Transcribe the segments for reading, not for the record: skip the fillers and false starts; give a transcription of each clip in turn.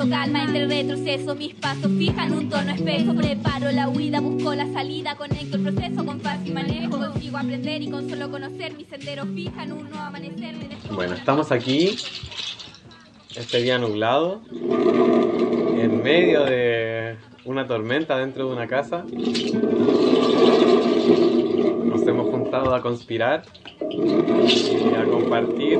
proceso, calma entre retroceso. Mis pasos fijan un tono espeso. Preparo la huida, busco la salida. Conecto el proceso con fácil manejo. Consigo aprender y con solo conocer mis senderos fijan un nuevo amanecer. Bueno, estamos aquí, este día nublado, en medio de una tormenta dentro de una casa. Nos hemos juntado a conspirar y a compartir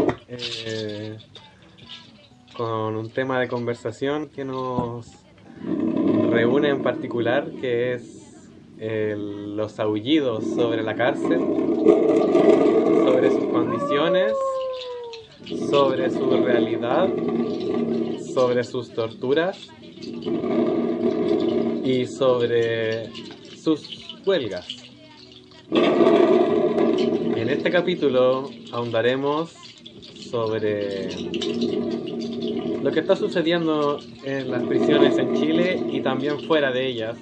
con un tema de conversación que nos reúne en particular, que es los aullidos sobre la cárcel, sobre sus condiciones, sobre su realidad, sobre sus torturas y sobre sus huelgas. En este capítulo ahondaremos sobre lo que está sucediendo en las prisiones en Chile y también fuera de ellas,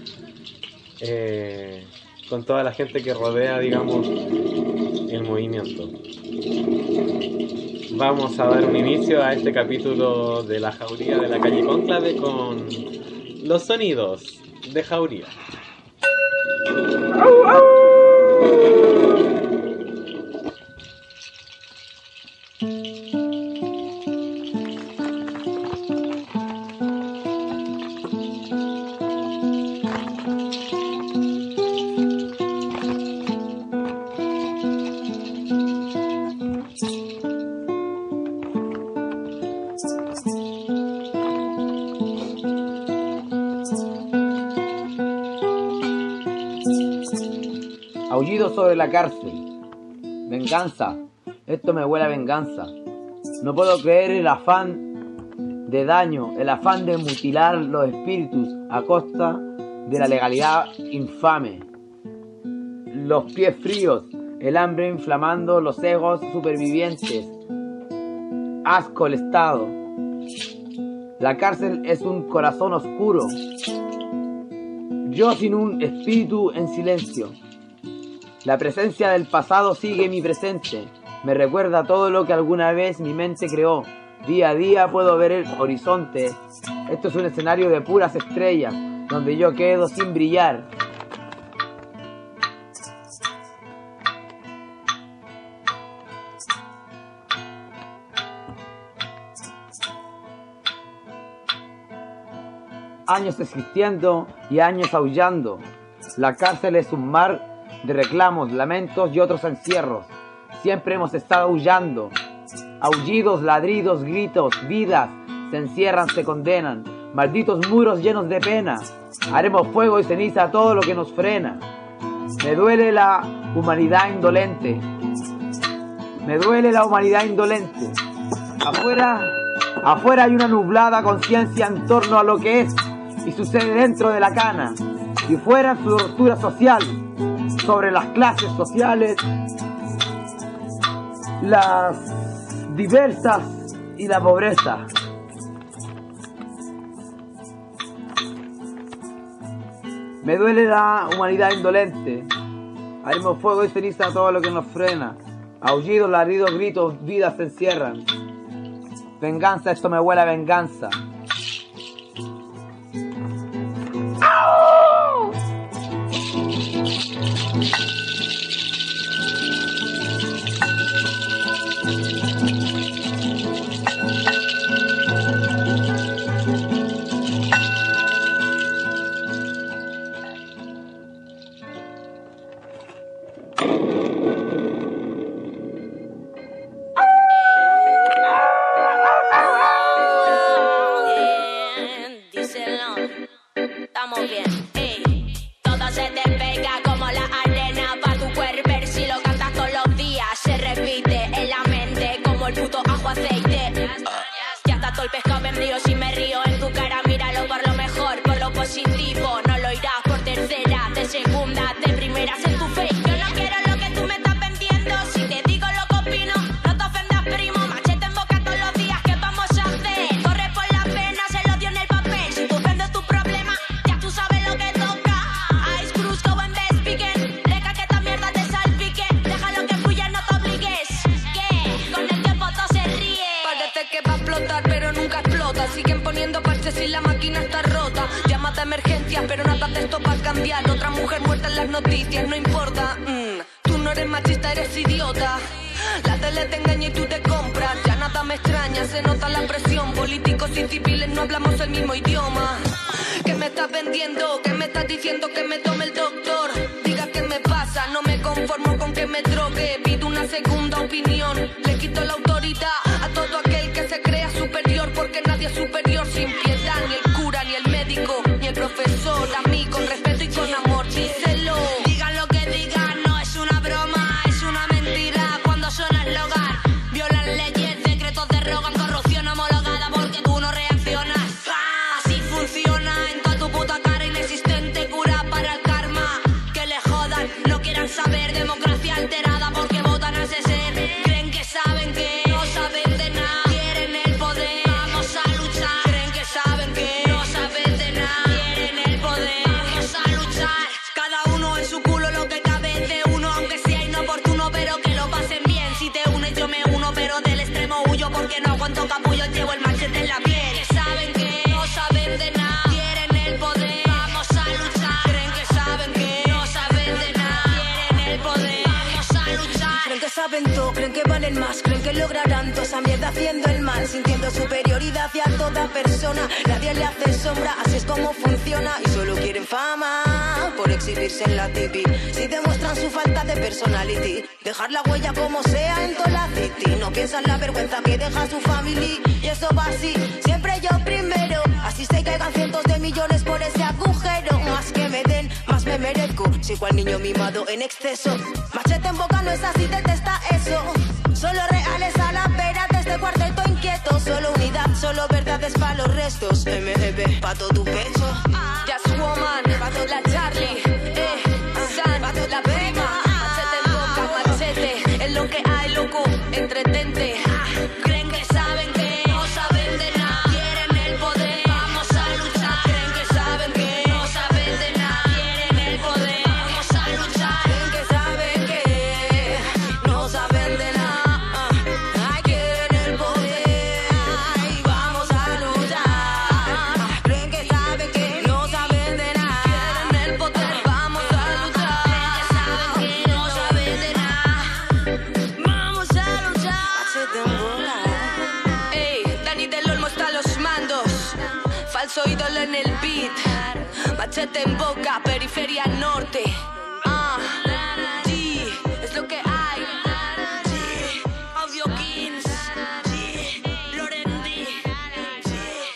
con toda la gente que rodea, digamos, el movimiento. Vamos a dar un inicio a este capítulo de la Jauría de la calle Cónclave con los sonidos de Jauría. Aullido sobre la cárcel. Venganza. Esto me huele a venganza. No puedo creer el afán de daño, el afán de mutilar los espíritus a costa de la legalidad infame. Los pies fríos, el hambre inflamando los egos supervivientes. Asco el Estado. La cárcel es un corazón oscuro. Yo sin un espíritu en silencio. La presencia del pasado sigue mi presente. Me recuerda todo lo que alguna vez mi mente creó. Día a día puedo ver el horizonte. Esto es un escenario de puras estrellas, donde yo quedo sin brillar. Años existiendo y años aullando. La cárcel es un mar de reclamos, lamentos y otros encierros. Siempre hemos estado aullando. Aullidos, ladridos, gritos, vidas se encierran, se condenan. Malditos muros llenos de pena. Haremos fuego y ceniza a todo lo que nos frena. Me duele la humanidad indolente. Me duele la humanidad indolente. Afuera hay una nublada conciencia en torno a lo que es y sucede dentro de la cana. Y fuera su tortura social sobre las clases sociales, las diversas y la pobreza. Me duele la humanidad indolente. Haremos fuego y ceniza a todo lo que nos frena. Aullidos, ladridos, gritos, vidas se encierran. Venganza, esto me huele a venganza. Pero nunca explota, así que poniendo parches y la máquina está rota. Llamas de emergencia, pero nada de esto va a cambiar. Otra mujer muerta en las noticias, no importa. Tú no eres machista, eres idiota. La tele te engaña y tú te compras. Ya nada me extraña, se nota la presión. Políticos y civiles no hablamos el mismo idioma. ¿Qué me estás vendiendo? ¿Qué me estás diciendo que me tome el doctor? Diga qué me pasa, no me conformo con que me drogue. Pido una segunda opinión. Le quito la autoridad a todo aquel que se crea superior, porque nadie es superior sin piedad. Ni el cura, ni el médico, ni el profesor. A mí con respeto y con amor, díselo. Digan lo que digan, no es una broma, es una mentira. Cuando suena el eslogan, violan leyes, decretos, derrogan corrupción homologada porque tú no reaccionas. Así funciona en toda tu puta cara, inexistente cura para el karma. Que le jodan, no quieran saber, democracia alterada porque votan a ese ser. Creen que saben que no saben de nada, quieren el poder, vamos a luchar. Creen que saben que no saben de nada, quieren el poder, vamos a luchar. Cada uno en su culo lo que cabe de uno, aunque sea inoportuno, pero que lo pasen bien. Si te unes yo me uno, pero del extremo huyo porque no aguanto capullo, llevo el machete en la piel. Que saben que no saben de nada, Quieren el poder, vamos a luchar. creen que saben que No saben de nada, quieren el poder. vamos a luchar. Creen que saben todo, creen que valen más, creen que lograrán toda esa mierda haciendo el mal, sintiendo superioridad hacia toda persona. Nadie le hace sombra, así es como funciona. Y solo quieren fama por exhibirse en la TV. Si demuestran su falta de personality, dejar la huella como sea en toda la city. No piensan la vergüenza que deja su family. Y eso va así, siempre yo primero. Así se caigan cientos de millones por ese agujero. Más que me den, más me merezco. Soy cual niño mimado en exceso. Machete en boca, no es así, detesta eso. Solo reales a la vera de este cuarteto inquieto. Solo unidad, solo verdades para los restos. MEB, pa' todo tu pecho. Just Woman, la Charlie, San, la prima. Machete en boca, machete, es lo que hay, loco, entretente. Creen que saben que no saben de nada, Quieren el poder, vamos a luchar. creen que saben que No saben de nada, quieren el poder. vamos a luchar. Creen que saben que no saben de nada. Ay, quieren el poder. Ay, vamos a luchar. Creen que saben que no saben de nada. Quieren el poder. Vamos a luchar. Saben que no saben de nada. Vamos a luchar. Machete en boca. Ey, Dani del Olmo está a los mandos. Falso ídolo en el beat. Machete en boca, periferia norte. Sí, es lo que hay. Sí, Audio Kings. Sí, Lorendi. Sí.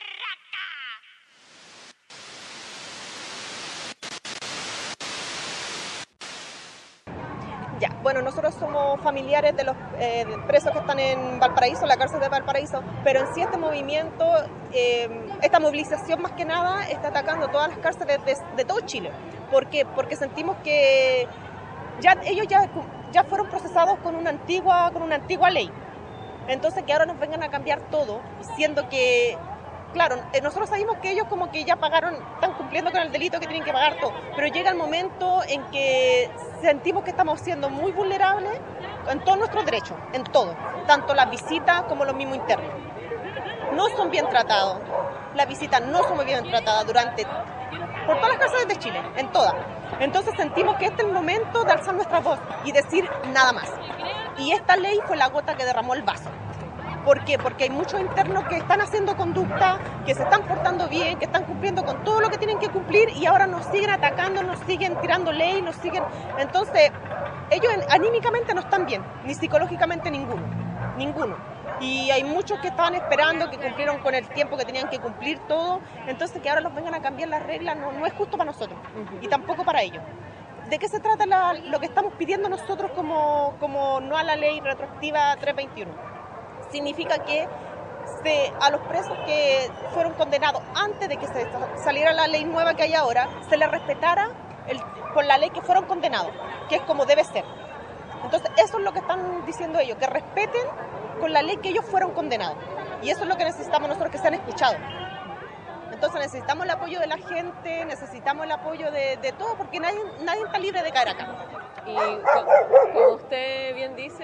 Ya, bueno, nosotros somos familiares de los presos que están en Valparaíso, la cárcel de Valparaíso, pero en sí este movimiento, esta movilización más que nada está atacando todas las cárceles de todo Chile. ¿Por qué? Porque sentimos que ellos ya fueron procesados con una antigua ley. Entonces que ahora nos vengan a cambiar todo, siendo que, claro, nosotros sabemos que ellos como que ya pagaron, están cumpliendo con el delito que tienen que pagar todo, pero llega el momento en que sentimos que estamos siendo muy vulnerables en todos nuestros derechos, en todo, tanto las visitas como los mismos internos. No son bien tratados, las visitas no son muy bien tratadas por todas las cárceles de Chile, en todas. Entonces sentimos que este es el momento de alzar nuestra voz y decir nada más. Y esta ley fue la gota que derramó el vaso. ¿Por qué? Porque hay muchos internos que están haciendo conducta, que se están portando bien, que están cumpliendo con todo lo que tienen que cumplir y ahora nos siguen atacando, nos siguen tirando ley, nos siguen... Entonces, ellos anímicamente no están bien, ni psicológicamente ninguno. Y hay muchos que estaban esperando, que cumplieron con el tiempo que tenían que cumplir todo, entonces que ahora los vengan a cambiar las reglas no es justo para nosotros y tampoco para ellos. ¿De qué se trata lo que estamos pidiendo nosotros como no a la ley retroactiva 321? Significa que a los presos que fueron condenados antes de que se saliera la ley nueva que hay ahora, se les respetara por la ley que fueron condenados, que es como debe ser. Entonces eso es lo que están diciendo ellos, que respeten con la ley que ellos fueron condenados. Y eso es lo que necesitamos nosotros, que sean escuchados. Entonces necesitamos el apoyo de la gente, necesitamos el apoyo de todo, porque nadie está libre de caer acá. Y como usted bien dice,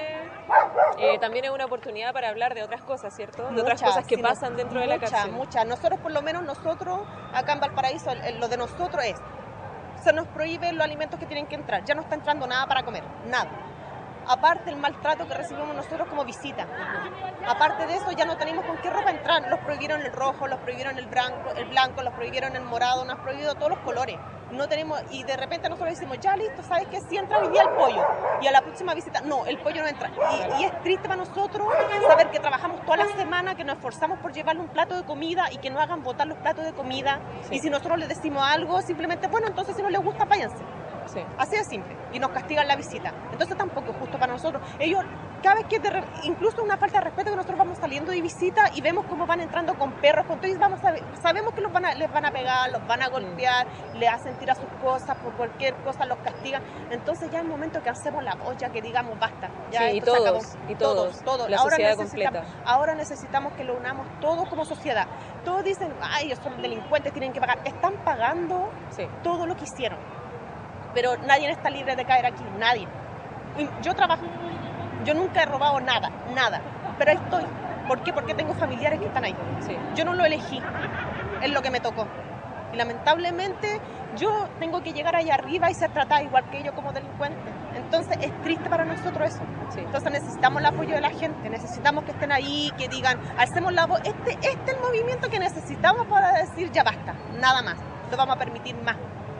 también es una oportunidad para hablar de otras cosas, ¿cierto? De otras cosas que pasan dentro de la cárcel. Muchas. Nosotros, por lo menos nosotros, acá en Valparaíso, lo de nosotros es, se nos prohíben los alimentos que tienen que entrar. Ya no está entrando nada para comer, nada. Aparte el maltrato que recibimos nosotros como visita. Aparte de eso, ya no tenemos con qué ropa entrar. Los prohibieron el rojo, los prohibieron el blanco, los prohibieron el morado, nos han prohibido todos los colores. No tenemos, y de repente nosotros decimos, ya listo, ¿sabes qué? Sí entra hoy día el pollo. Y a la próxima visita, no, el pollo no entra. Y es triste para nosotros saber que trabajamos toda la semana, que nos esforzamos por llevarle un plato de comida y que no hagan botar los platos de comida. Sí. Y si nosotros les decimos algo, simplemente, bueno, entonces si no les gusta, váyanse. Sí. Así de simple. Y nos castigan la visita. Entonces tampoco es justo para nosotros. Ellos, cada vez que incluso una falta de respeto, que nosotros vamos saliendo de visita y vemos cómo van entrando con perros, con todo, y sabemos que les van a pegar, los van a golpear, les hacen tirar sus cosas, por cualquier cosa los castigan. Entonces ya es el momento que hacemos la olla, que digamos basta. Ya sí, y todos, la sociedad completa. Ahora necesitamos que lo unamos todos como sociedad. Todos dicen, ay, ellos son delincuentes, tienen que pagar. Están pagando todo lo que hicieron. Pero nadie está libre de caer aquí, nadie. Yo trabajo, yo nunca he robado nada, pero ahí estoy. ¿Por qué? Porque tengo familiares que están ahí. Sí. Yo no lo elegí, es lo que me tocó. Y lamentablemente yo tengo que llegar ahí arriba y ser tratada igual que ellos como delincuente. Entonces es triste para nosotros eso. Sí. Entonces necesitamos el apoyo de la gente, necesitamos que estén ahí, que digan, alcemos la voz. Este es el movimiento que necesitamos para decir ya basta, nada más, no vamos a permitir más.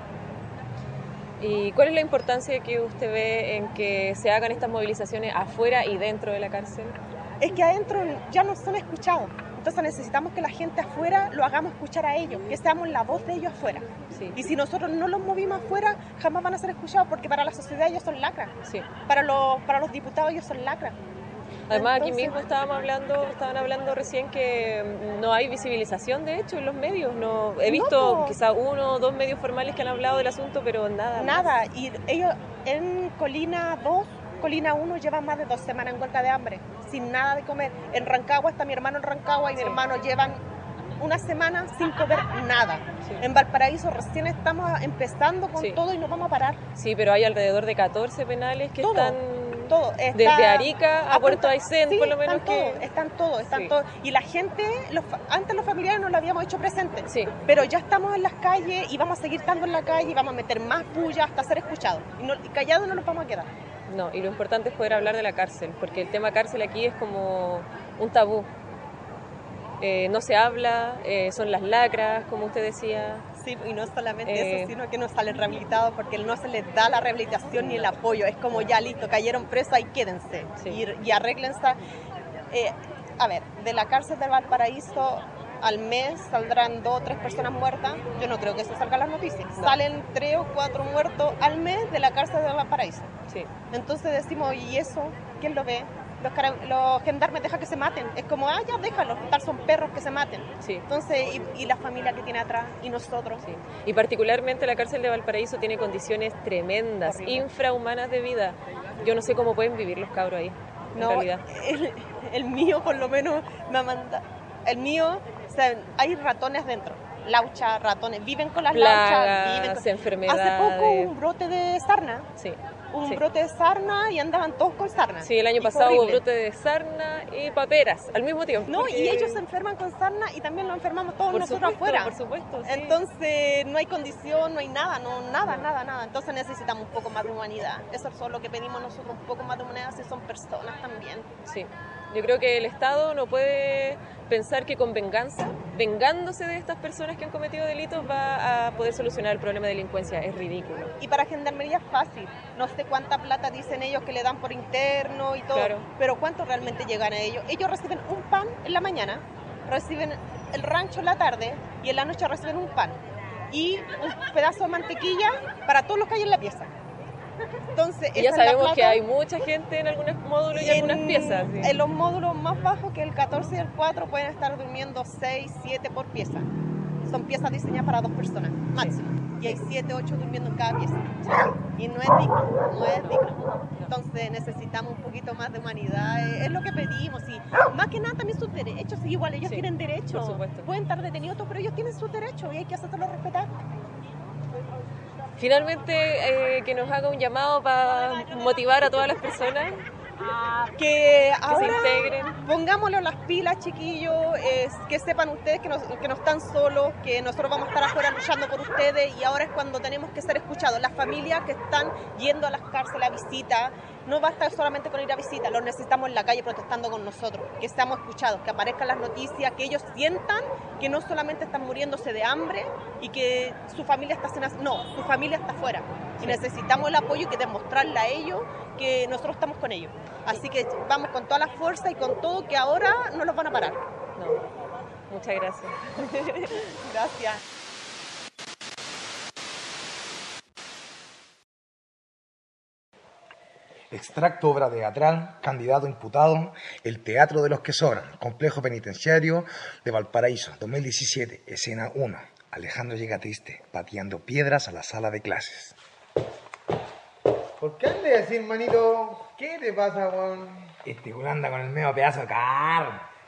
¿Y cuál es la importancia que usted ve en que se hagan estas movilizaciones afuera y dentro de la cárcel? Es que adentro ya no son escuchados. Entonces necesitamos que la gente afuera lo hagamos escuchar a ellos, que seamos la voz de ellos afuera. Sí. Y si nosotros no los movimos afuera, jamás van a ser escuchados, porque para la sociedad ellos son lacras. Sí. Para los diputados ellos son lacras. Además, entonces, aquí mismo estaban hablando recién que no hay visibilización, de hecho, en los medios. No, he visto quizá 1 o 2 medios formales que han hablado del asunto, pero nada más. Y ellos en Colina 2, Colina 1 llevan más de 2 semanas en huelga de hambre, sin nada de comer. En Rancagua está mi hermano en Rancagua y mi hermano llevan una semana sin comer nada. Sí. En Valparaíso recién estamos empezando con todo y no vamos a parar. Sí, pero hay alrededor de 14 penales que están... Desde Arica a Puerto Aysén, por lo menos están todos. Y la gente, antes los familiares nos lo habíamos hecho presente, pero ya estamos en las calles y vamos a seguir estando en la calle y vamos a meter más bulla hasta ser escuchados. Y callados no nos vamos a quedar. No, y lo importante es poder hablar de la cárcel, porque el tema cárcel aquí es como un tabú. No se habla, son las lacras, como usted decía. Sí, y no solamente eso, sino que no salen rehabilitados porque no se les da la rehabilitación ni el apoyo. Es como ya listo, cayeron presos, ahí quédense y arréglense. A ver, de la cárcel de Valparaíso al mes saldrán 2 o 3 personas muertas. Yo no creo que eso salga en las noticias. No. Salen 3 o 4 muertos al mes de la cárcel de Valparaíso. Sí. Entonces decimos, ¿y eso? ¿Quién lo ve? Los gendarmes dejan que se maten. Es como, ya déjalos, tal son perros que se maten. Sí. Entonces, y la familia que tiene atrás, y nosotros. Sí. Y particularmente la cárcel de Valparaíso tiene condiciones tremendas, infrahumanas de vida. Yo no sé cómo pueden vivir los cabros ahí, en realidad. El mío, por lo menos, me manda. El mío, o sea, hay ratones dentro. Laucha, ratones, viven con las plagas, lauchas, enfermedades. Hace poco un brote de sarna. Sí. Un brote de sarna y andaban todos con sarna. Sí, el año pasado hubo brote de sarna y paperas al mismo tiempo. No, y ellos se enferman con sarna y también lo enfermamos todos nosotros afuera. Por supuesto, sí. Entonces no hay condición, no hay nada, nada. Entonces necesitamos un poco más de humanidad. Eso es lo que pedimos nosotros, un poco más de humanidad, si son personas también. Sí. Yo creo que el Estado no puede pensar que con vengándose de estas personas que han cometido delitos, va a poder solucionar el problema de delincuencia. Es ridículo. Y para Gendarmería es fácil. No sé cuánta plata dicen ellos que le dan por interno y todo, pero ¿cuánto realmente llegan a ellos? Ellos reciben un pan en la mañana, reciben el rancho en la tarde y en la noche reciben un pan y un pedazo de mantequilla para todos los que hay en la pieza. Entonces, y ya sabemos que hay mucha gente en algunos módulos y algunas piezas. ¿Sí? En los módulos más bajos, que el 14 y el 4, pueden estar durmiendo 6, 7 por pieza. Son piezas diseñadas para 2 personas, máximo. Y hay 7, 8 durmiendo en cada pieza. Y no es digno. Entonces necesitamos un poquito más de humanidad. Es lo que pedimos. Y más que nada también sus derechos. Y igual ellos tienen derechos. Por supuesto. Pueden estar detenidos, pero ellos tienen sus derechos y hay que hacerlos respetar. Finalmente, que nos haga un llamado para motivar a todas las personas Que se ahora integren. pongámosle las pilas, chiquillos, que sepan ustedes que no están solos, que nosotros vamos a estar afuera luchando por ustedes y ahora es cuando tenemos que ser escuchados. Las familias que están yendo a las cárceles a visita, no basta solamente con ir a visita, los necesitamos en la calle protestando con nosotros, que seamos escuchados, que aparezcan las noticias, que ellos sientan que no solamente están muriéndose de hambre y que su familia está su familia está afuera y necesitamos el apoyo y que demostrarle a ellos que nosotros estamos con ellos. Así que vamos con toda la fuerza y con todo, que ahora no los van a parar. No. Muchas gracias. Gracias. Extracto obra teatral, candidato imputado, El Teatro de los que Sobran, Complejo Penitenciario de Valparaíso, 2017, escena 1. Alejandro llega triste, pateando piedras a la sala de clases. ¿Por qué andas así, hermanito? ¿Qué te pasa, weón? Este weón anda con el medio pedazo de carro.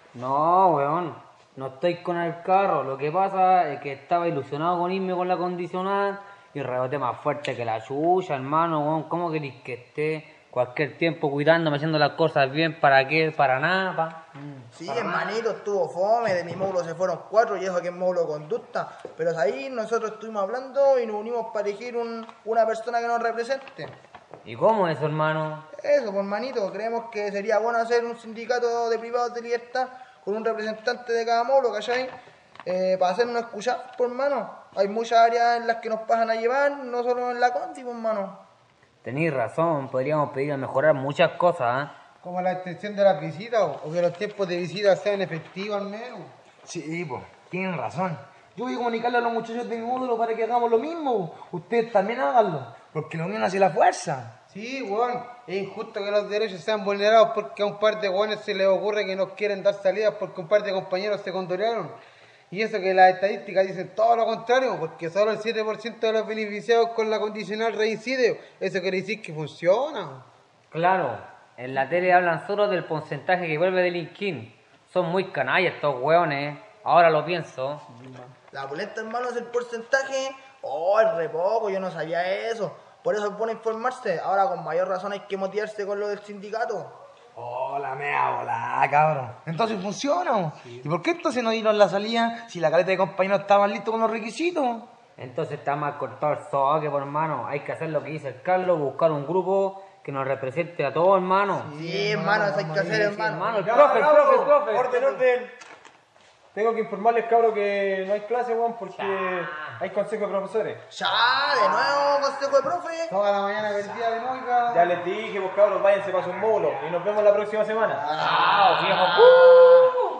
No, weón, no estoy con el carro. Lo que pasa es que estaba ilusionado con irme con la condicional y reboté más fuerte que la chucha, hermano, weón. ¿Cómo querés que esté cualquier tiempo cuidándome, haciendo las cosas bien? ¿Para qué? Para nada, pa. Sí, hermanito, estuvo fome, de mi módulo se fueron 4 y eso que es módulo de conducta. Pero ahí nosotros estuvimos hablando y nos unimos para elegir una persona que nos represente. ¿Y cómo es eso, hermano? Eso, pues, hermanito, creemos que sería bueno hacer un sindicato de privados de libertad con un representante de cada módulo, ¿cachai? Para hacernos escuchar, pues, hermano. Hay muchas áreas en las que nos pasan a llevar, no solo en la conti, pues, hermano. Tenéis razón, podríamos pedir a mejorar muchas cosas, ¿eh? Como la extensión de las visitas o que los tiempos de visita sean efectivos al menos. Sí, pues, tienen razón. Yo voy a comunicarle a los muchachos de mi módulo para que hagamos lo mismo. Ustedes también háganlo, porque la unión hace la fuerza. Sí, weón, es injusto que los derechos sean vulnerados porque a un par de weones se les ocurre que nos quieren dar salidas porque un par de compañeros se condorearon. Y eso que las estadísticas dicen todo lo contrario, porque solo el 7% de los beneficiados con la condicional reincide. Eso quiere decir que funciona. Claro, en la tele hablan solo del porcentaje que vuelve del INKIN. Son muy canallas estos hueones, ahora lo pienso. La boleta, hermano, es el porcentaje. Oh, es re poco, yo no sabía eso. Por eso es bueno informarse. Ahora con mayor razón hay que motivarse con lo del sindicato. Oh, la mea volada, cabrón. Entonces funciona. Sí. ¿Y por qué entonces no dieron la salida si la caleta de compañeros estaban listos con los requisitos? Entonces está mal cortado el soque, por hermano. Hay que hacer lo que dice el Carlos, buscar un grupo que nos represente a todos, hermano. Sí, hermano, eso hay que hacer, hermano. El profe. Orden. Tengo que informarles, cabros, que no hay clase, weón, porque hay consejo de profesores. Ya, de nuevo consejo de profe. Toda la mañana perdida de nuevo. Ya les dije, pues, cabros, váyanse para su módulo y nos vemos la próxima semana. ¡Chao, viejo!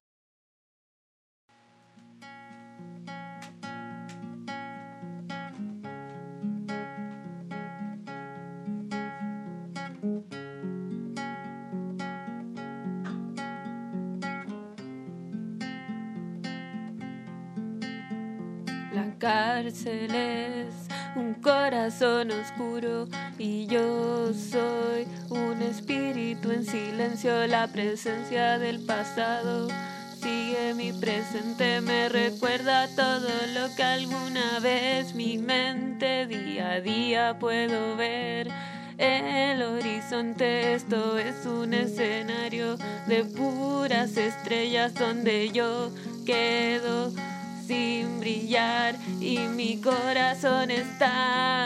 La cárcel es un corazón oscuro y yo soy un espíritu en silencio. La presencia del pasado sigue mi presente, me recuerda todo lo que alguna vez mi mente día a día puedo ver. El horizonte, esto es un escenario de puras estrellas donde yo quedo sin brillar y mi corazón está.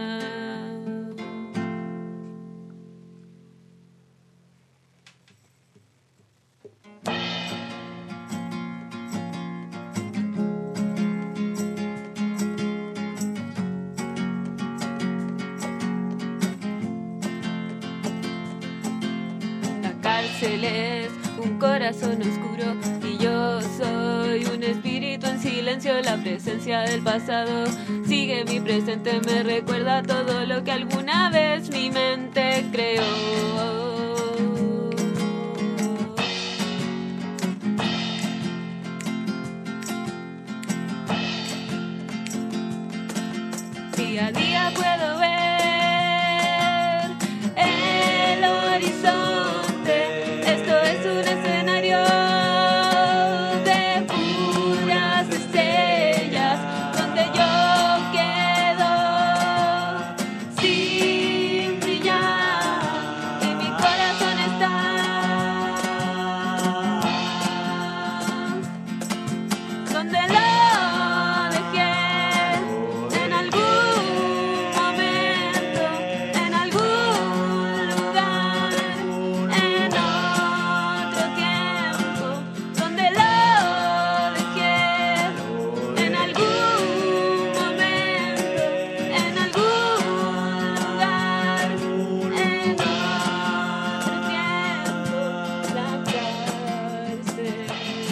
La cárcel es un corazón oscuro y yo soy un espíritu en silencio. La presencia del pasado sigue mi presente, me recuerda todo lo que alguna vez mi mente creó. Día a día puedo ver el horizonte, esto es un escenario de puras estrellas donde yo quedo sin brillar y mi corazón donde lo dejé, en algún momento, en algún lugar, en otro tiempo, donde lo dejé, en algún momento, en algún lugar, en otro tiempo, la cárcel es.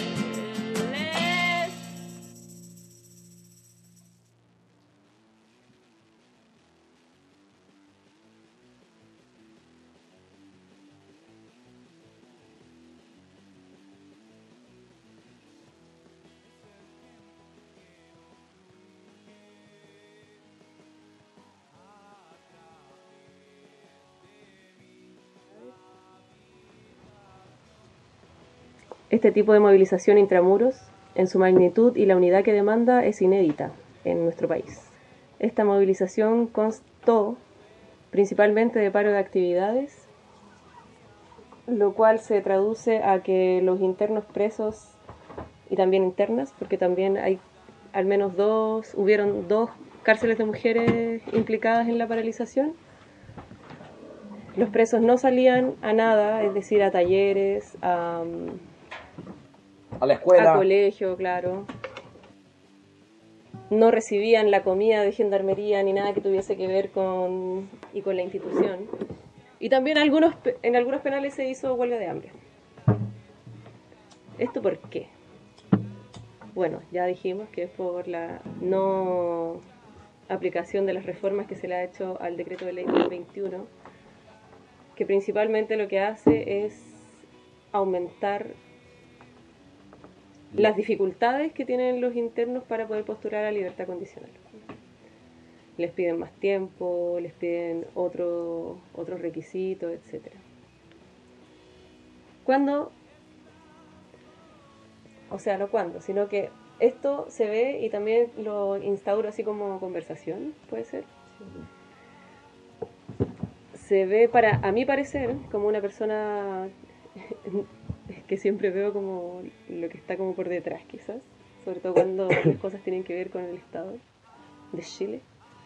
Este tipo de movilización intramuros, en su magnitud y la unidad que demanda, es inédita en nuestro país. Esta movilización constó principalmente de paro de actividades, lo cual se traduce a que los internos presos y también internas, porque también hay al menos hubieron dos cárceles de mujeres implicadas en la paralización. Los presos no salían a nada, es decir, a talleres, a la escuela, a colegio, claro. No recibían la comida de gendarmería ni nada que tuviese que ver con la institución. Y también en algunos penales se hizo huelga de hambre. ¿Esto por qué? Bueno, ya dijimos que es por la no aplicación de las reformas que se le ha hecho al decreto de ley 2021, que principalmente lo que hace es aumentar las dificultades que tienen los internos para poder postular a libertad condicional. Les piden más tiempo, les piden otros requisitos, etc. Sino que esto se ve y también lo instauro así como conversación, ¿puede ser? Se ve, a mi parecer, como una persona que siempre veo como lo que está como por detrás, quizás, sobre todo cuando las cosas tienen que ver con el Estado de Chile.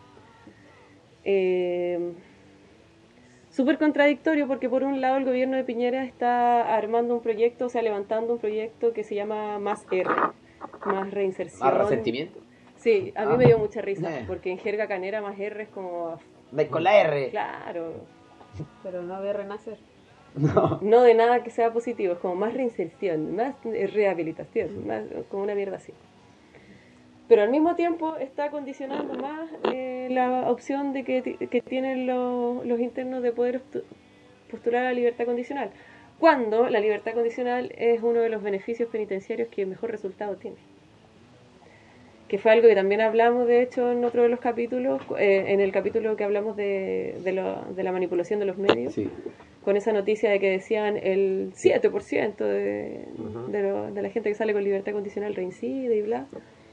Súper contradictorio, porque por un lado el gobierno de Piñera está armando un proyecto, o sea, levantando un proyecto que se llama Más R, más reinserción. ¿Más resentimiento? Sí, a mí me dio mucha risa, porque en jerga canera más R es como... Con la R. Claro. Pero no de renacer. No de nada que sea positivo, es como más reinserción, más rehabilitación, más como una mierda así. Pero al mismo tiempo está condicionando más la opción de que tienen los internos de poder postular a la libertad condicional, cuando la libertad condicional es uno de los beneficios penitenciarios que mejor resultado tiene. Que fue algo que también hablamos, de hecho, en otro de los capítulos, en el capítulo que hablamos de la manipulación de los medios. Sí. Con esa noticia de que decían el 7% de la gente que sale con libertad condicional reincide y bla.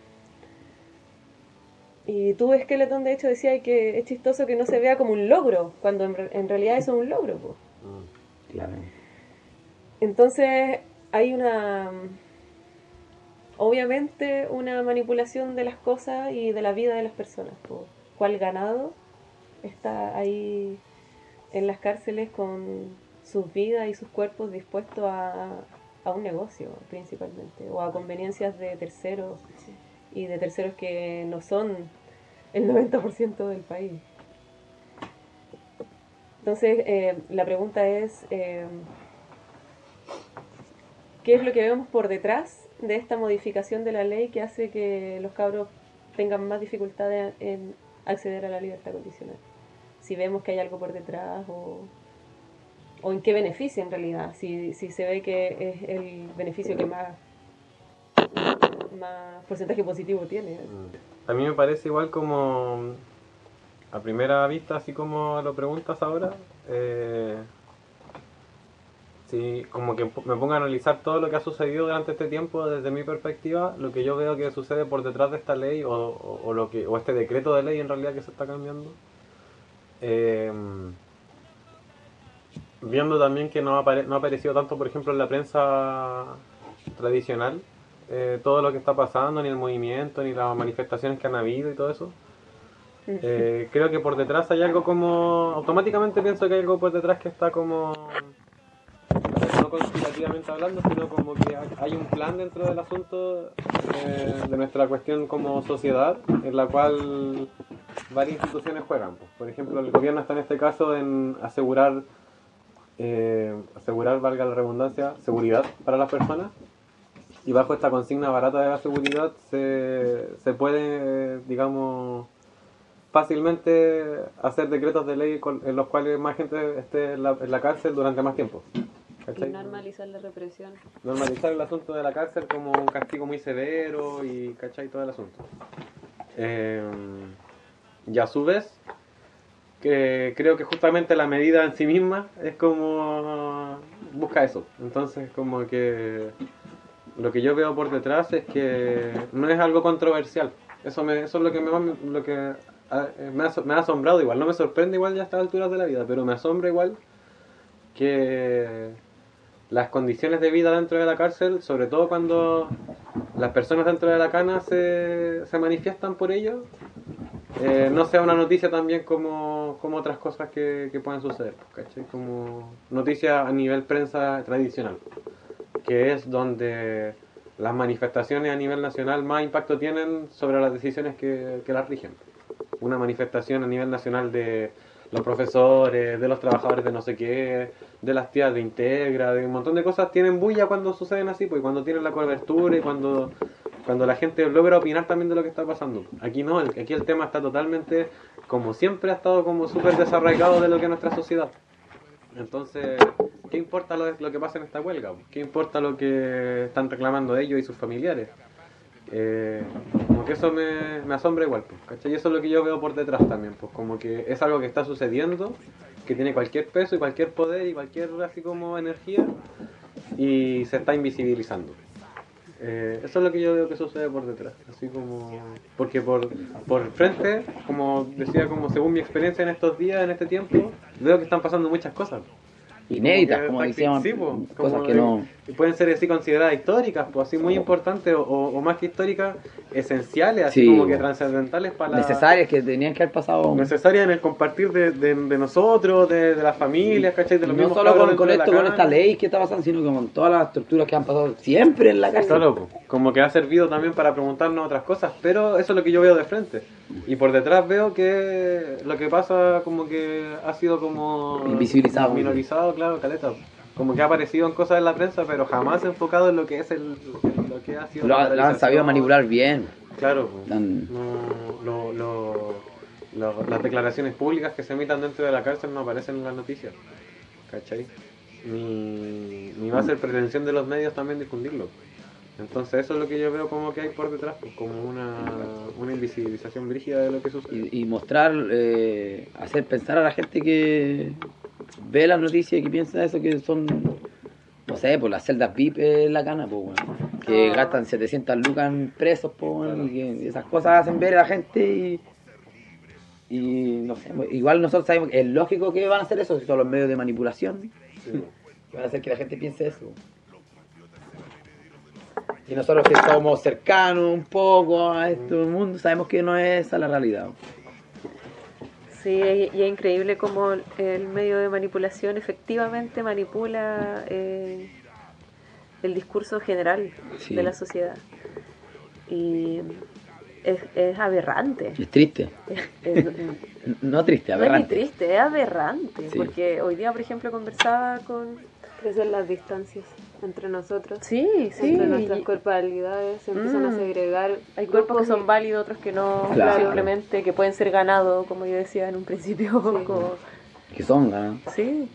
Y tú, Skeleton, de hecho, decía que es chistoso que no se vea como un logro, cuando en realidad eso es un logro. Po. Claro. Entonces, hay obviamente una manipulación de las cosas y de la vida de las personas. Po. ¿Cuál ganado está ahí en las cárceles con sus vidas y sus cuerpos dispuestos a un negocio, principalmente, o a conveniencias de terceros, y de terceros que no son el 90% del país? Entonces, la pregunta es, ¿qué es lo que vemos por detrás de esta modificación de la ley que hace que los cabros tengan más dificultades en acceder a la libertad condicional? Si vemos que hay algo por detrás o en qué beneficia en realidad, si se ve que es el beneficio que más porcentaje positivo tiene. A mí me parece igual como a primera vista, así como lo preguntas ahora, sí, como que me pongo a analizar todo lo que ha sucedido durante este tiempo desde mi perspectiva, lo que yo veo que sucede por detrás de esta ley o este decreto de ley en realidad que se está cambiando. Viendo también que no ha aparecido tanto, por ejemplo, en la prensa tradicional, todo lo que está pasando, ni el movimiento, ni las manifestaciones que han habido y todo eso. Creo que por detrás hay algo como... Automáticamente pienso que hay algo por detrás que está como... No conspirativamente hablando, sino como que hay un plan dentro del asunto de nuestra cuestión como sociedad, en la cual varias instituciones juegan. Por ejemplo, el gobierno está en este caso en asegurar, valga la redundancia, seguridad para las personas. Y bajo esta consigna barata de la seguridad se puede, digamos, fácilmente hacer decretos de ley en los cuales más gente esté en la cárcel durante más tiempo. ¿Cachai? Y normalizar la represión. Normalizar el asunto de la cárcel como un castigo muy severo y ¿cachai? Todo el asunto. Y a su vez, que creo que justamente la medida en sí misma es como busca eso. Entonces como que lo que yo veo por detrás es que no es algo controversial. Eso es lo que me ha asombrado igual. No me sorprende igual ya a estas alturas de la vida, pero me asombra igual que las condiciones de vida dentro de la cárcel, sobre todo cuando las personas dentro de la cana se manifiestan por ello, no sea una noticia también como otras cosas que pueden suceder, ¿cachai? Como noticia a nivel prensa tradicional, que es donde las manifestaciones a nivel nacional más impacto tienen sobre las decisiones que las rigen. Una manifestación a nivel nacional de los profesores, de los trabajadores de no sé qué, de las tías de Integra, de un montón de cosas tienen bulla cuando suceden así, pues cuando tienen la cobertura y cuando la gente logra opinar también de lo que está pasando. Aquí no, aquí el tema está totalmente, como siempre ha estado como súper desarraigado de lo que es nuestra sociedad. Entonces, ¿qué importa lo que pasa en esta huelga? ¿Qué importa lo que están reclamando ellos y sus familiares? Como que eso me asombra igual, pues, ¿cachai? Y eso es lo que yo veo por detrás también, pues como que es algo que está sucediendo, que tiene cualquier peso y cualquier poder y cualquier así como energía y se está invisibilizando. Eso es lo que yo veo que sucede por detrás, así como porque por frente, como decía, como según mi experiencia en estos días, en este tiempo, veo que están pasando muchas cosas inéditas, como decíamos, sí, pues, cosas como que no pueden ser así consideradas históricas, pues así muy importantes o más que históricas, esenciales, así sí, como que trascendentales para necesarias, que tenían que haber pasado, necesarias en el compartir de nosotros, de las familias, ¿cachai? De los no mismos solo cabros con dentro de la esta cana. ley que está pasando, sino que con todas las estructuras que han pasado siempre en la cárcel. Claro, pues, como que ha servido también para preguntarnos otras cosas, pero eso es lo que yo veo de frente. Y por detrás veo que lo que pasa como que ha sido como invisibilizado, minorizado, claro, caleta. Como que ha aparecido en cosas en la prensa, pero jamás enfocado en lo que es lo que ha sido. Lo han sabido manipular bien. Claro, las declaraciones públicas que se emitan dentro de la cárcel no aparecen en las noticias, ¿cachai? Ni va a ser pretensión de los medios también difundirlo. Entonces eso es lo que yo veo como que hay por detrás, pues, como una invisibilización brígida de lo que sucede. Y mostrar, hacer pensar a la gente que ve las noticias y que piensa eso, que son, no sé, por las celdas VIP en la cana, pues, bueno, que gastan 700 lucas en presos, pues, bueno, y que esas cosas hacen ver a la gente y no sé, igual nosotros sabemos que es lógico que van a hacer eso, si son los medios de manipulación, sí, que van a hacer que la gente piense eso. Y nosotros que somos cercanos un poco a este mundo, sabemos que no es esa la realidad. Sí, y es increíble cómo el medio de manipulación efectivamente manipula el discurso general de la sociedad. Y es aberrante. Es triste. No triste, aberrante. No es ni triste, es aberrante. Sí. Porque hoy día, por ejemplo, conversaba con... Crecen las distancias entre nosotros. Sí, sí. Entre nuestras corporalidades se empiezan a segregar. Hay cuerpos que son válidos, otros que no. Claro. Simplemente que pueden ser ganados, como yo decía en un principio. Sí. Como... Que son ganados. Sí.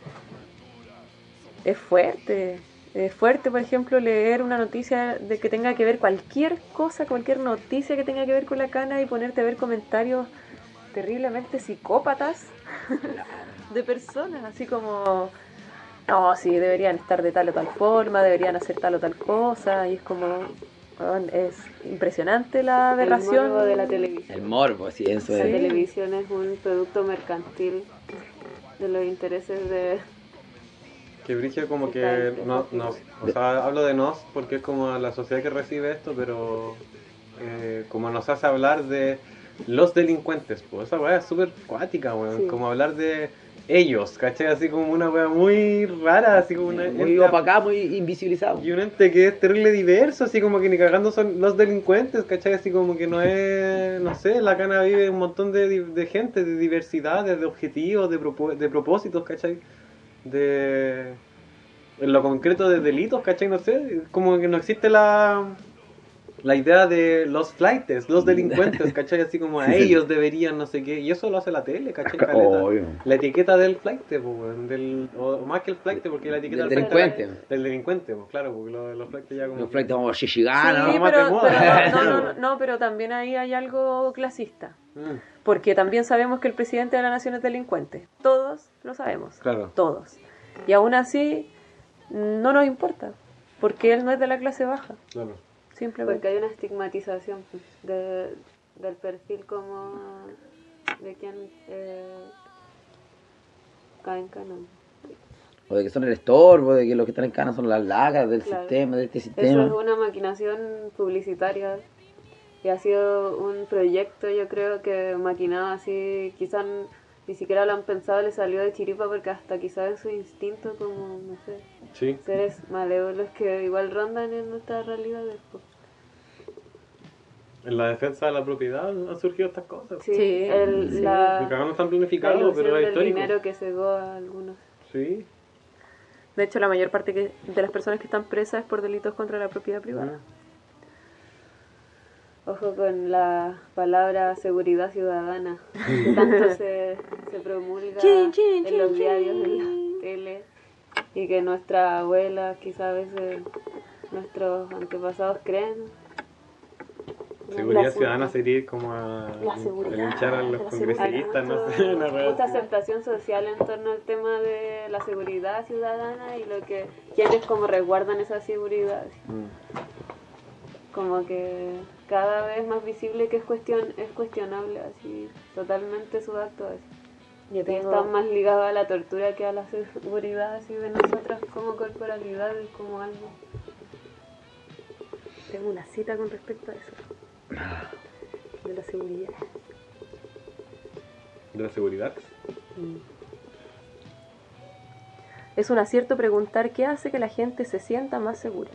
Es fuerte. Es fuerte, por ejemplo, leer una noticia de que tenga que ver cualquier cosa, cualquier noticia que tenga que ver con la cana y ponerte a ver comentarios terriblemente psicópatas de personas, así como... No, sí, deberían estar de tal o tal forma, deberían hacer tal o tal cosa, y es como, es impresionante la aberración. El morbo de la televisión. El morbo, sí, eso La es. televisión es un producto mercantil de los intereses de Que brillo como que o sea, hablo de nos porque es como la sociedad que recibe esto, pero como nos hace hablar de los delincuentes, pues esa weá es súper cuática, weón, Sí. como hablar de ellos, ¿cachai? Así como una weá muy rara, así como una Muy opacado, muy invisibilizado. y un ente que es terrible diverso, así como que ni cagando son los delincuentes, ¿cachai? Así como que no es, no sé, la cana vive un montón de gente, de diversidades, de objetivos, de propósitos, ¿cachai? En lo concreto de delitos, ¿cachai? No sé, como que no existe la idea de los flightes, los delincuentes, ¿cachai? Así como a ellos deberían, no sé qué, y eso lo hace la tele, ¿cachai? Caleta. Obvio. La etiqueta del flighte, pues, weón, o más que el flighte, porque la etiqueta Del flighte delincuente. del delincuente, pues, claro, porque los flightes ya como... Los flightes como Shishigana, Sí, ¿no? más de pero, moda. no, pero también ahí hay algo clasista. Mm, Porque también sabemos que el presidente de la nación es delincuente. Todos lo sabemos. claro. Todos. Y aún así, no nos importa. Porque él no es de la clase baja. Claro. Simplemente. Porque hay una estigmatización pues, del perfil como de quien cae en cana. O de que son el estorbo, de que los que están en cana son las lacras del Claro. sistema, de este Eso sistema. es una maquinación publicitaria y ha sido un proyecto, yo creo, que maquinado así, quizás ni siquiera lo han pensado, le salió de chiripa porque hasta quizás es su instinto como, no sé, Sí. seres malévolos que igual rondan en nuestra realidad después. En la defensa de la propiedad han surgido estas cosas. Sí, Sí, sí. La Ni cagando están la planificados, ilusión pero es del histórico. dinero que cegó a algunos. Sí. De hecho, la mayor parte de las personas que están presas es por delitos contra la propiedad privada. Ojo con la palabra seguridad ciudadana, que tanto se promulga en los diarios, en la tele, y que nuestras abuelas, quizás a veces nuestros antepasados creen. Seguridad La- ciudadana sería como a La seguridad, linchar a los la congresistas, no sé, una wea mucha así. aceptación social en torno al tema de la seguridad ciudadana y lo que quienes como resguardan esa seguridad. Como que cada vez más visible que es cuestionable así totalmente su acto así. Yo Y tengo- están más ligados a la tortura que a la seguridad así de nosotras como corporalidades, como algo. Tengo una cita con respecto a eso. De la seguridad. ¿De la seguridad? Es un acierto preguntar qué hace que la gente se sienta más segura,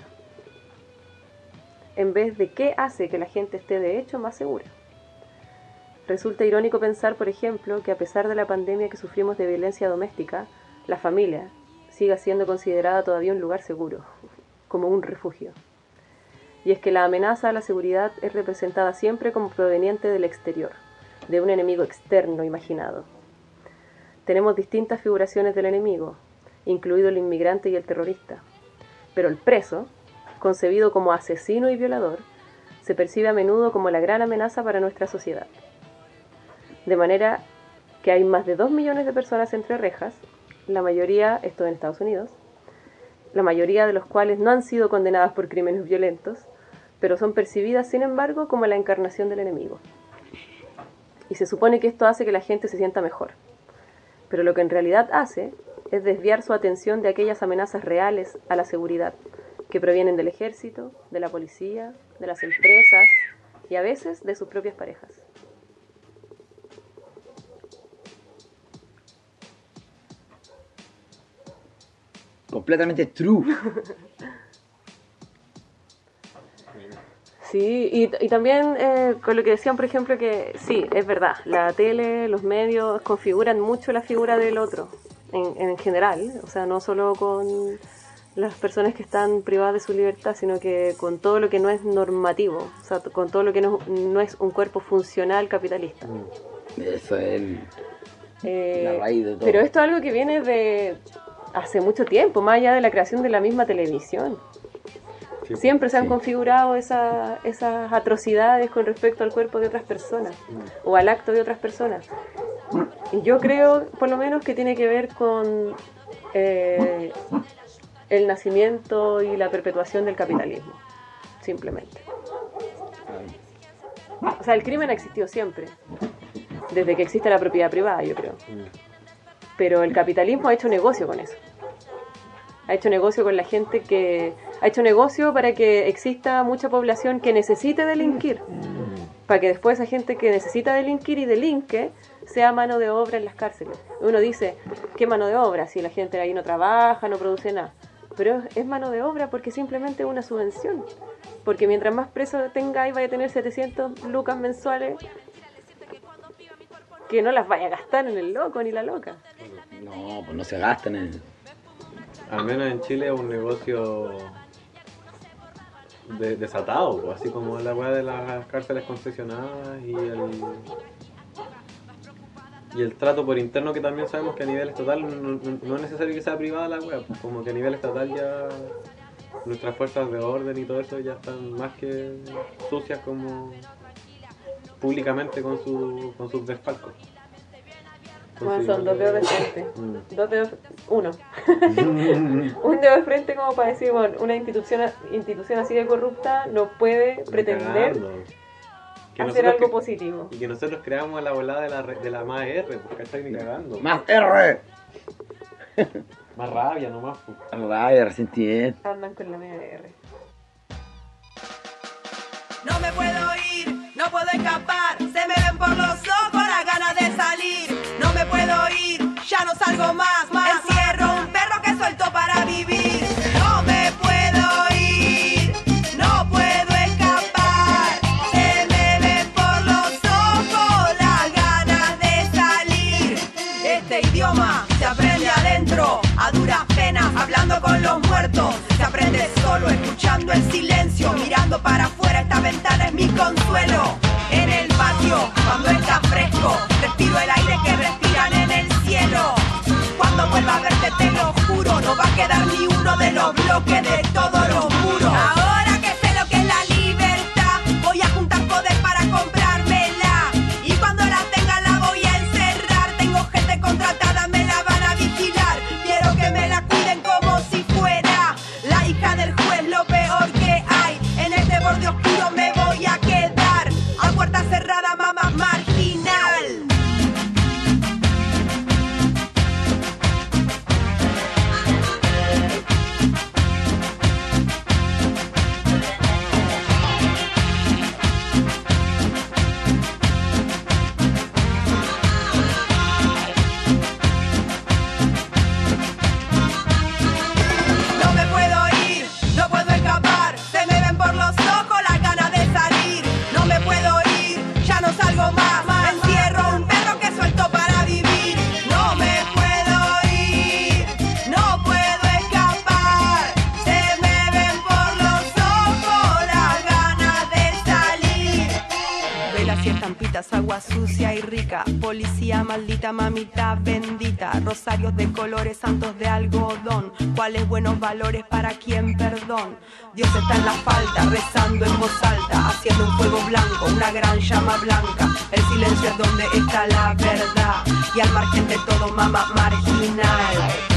en vez de qué hace que la gente esté de hecho más segura. Resulta irónico pensar, por ejemplo, que a pesar de la pandemia que sufrimos de violencia doméstica, la familia siga siendo considerada todavía un lugar seguro, como un refugio. Y es que la amenaza a la seguridad es representada siempre como proveniente del exterior, de un enemigo externo imaginado. Tenemos distintas figuraciones del enemigo, incluido el inmigrante y el terrorista, pero el preso, concebido como asesino y violador, se percibe a menudo como la gran amenaza para nuestra sociedad. De manera que hay más de 2 millones de personas entre rejas, la mayoría, esto en Estados Unidos, la mayoría de los cuales no han sido condenadas por crímenes violentos, pero son percibidas, sin embargo, como la encarnación del enemigo. Y se supone que esto hace que la gente se sienta mejor. Pero lo que en realidad hace es desviar su atención de aquellas amenazas reales a la seguridad, que provienen del ejército, de la policía, de las empresas y a veces de sus propias parejas. Completamente true. Sí, y también con lo que decían, por ejemplo, que sí, es verdad, la tele, los medios configuran mucho la figura del otro, en general, o sea, no solo con las personas que están privadas de su libertad, sino que con todo lo que no es normativo, o sea, con todo lo que no es un cuerpo funcional capitalista. Eso es la raíz de todo. Pero esto es algo que viene de hace mucho tiempo, más allá de la creación de la misma televisión. Sí, Siempre se han sí. configurado esas atrocidades con respecto al cuerpo de otras personas o al acto de otras personas. Y yo creo, por lo menos, que tiene que ver con el nacimiento y la perpetuación del capitalismo, simplemente. O sea, el crimen ha existido siempre, desde que existe la propiedad privada, yo creo. Pero el capitalismo ha hecho negocio con eso. Ha hecho negocio con la gente que... Ha hecho negocio para que exista mucha población que necesite delinquir. Para que después esa gente que necesita delinquir y delinque sea mano de obra en las cárceles. Uno dice, ¿qué mano de obra? Si la gente ahí no trabaja, no produce nada. Pero es mano de obra porque simplemente es una subvención. Porque mientras más presos tengáis, vaya a tener 700 lucas mensuales que no las vaya a gastar en el loco ni la loca. No, pues no se gastan en... Al menos en Chile es un negocio desatado, pues, así como la weá de las cárceles concesionadas y el trato por interno, que también sabemos que a nivel estatal no es necesario que sea privada la weá, pues como que a nivel estatal ya nuestras fuerzas de orden y todo eso ya están más que sucias como públicamente con sus desfalcos. Bueno, son dos dedos de frente. Dos dedos, uno. Un dedo de frente como para decir, bueno, una institución así de corrupta no puede pretender hacer algo positivo. Y que nosotros creamos la volada de la más R, porque está ni cagando. ¡Más R! Más rabia nomás. Rabia, resentimiento. Andan con la media R. No me puedo ir, no puedo escapar, se me ven por los ojos las ganas de salir. No me puedo ir, ya no salgo más, encierro un perro que suelto para vivir. No me puedo ir, no puedo escapar, se me ven por los ojos las ganas de salir. Este idioma se aprende adentro, a duras penas, hablando con los muertos. Se aprende solo, escuchando el silencio, mirando para afuera, esta ventana es mi consuelo. En el patio, cuando está fresco, respiro el aire que respiran en el cielo. Cuando vuelva a verte te lo juro, no va a quedar ni uno de los bloques de todos los muros. Ahora que sé lo que es la libertad, voy a juntar poder para comprármela. Y cuando la tenga la voy a encerrar. Tengo gente contratada, me la van a vigilar. Quiero que me la cuiden como si fuera la hija del juez, lo peor que hay. En este borde oscuro me voy a quedar, a puerta cerrada, mamá marginal. No me puedo ir, no puedo escapar, se me ven por los ojos las ganas de salir. No me puedo ir, ya no salgo más, encierro un perro que suelto para vivir. No me puedo ir, no puedo escapar, se me ven por los ojos las ganas de salir. Velas y estampitas, agua sucia y rica, policía maldita, mamita bendita, rosarios de colores, santos de algodón, cuáles buenos valores para quien perdón. Dios está en la falta, rezando en voz alta, haciendo un fuego blanco, una gran llama blanca. El silencio es donde está la verdad, y al margen de todo, mamá marginal.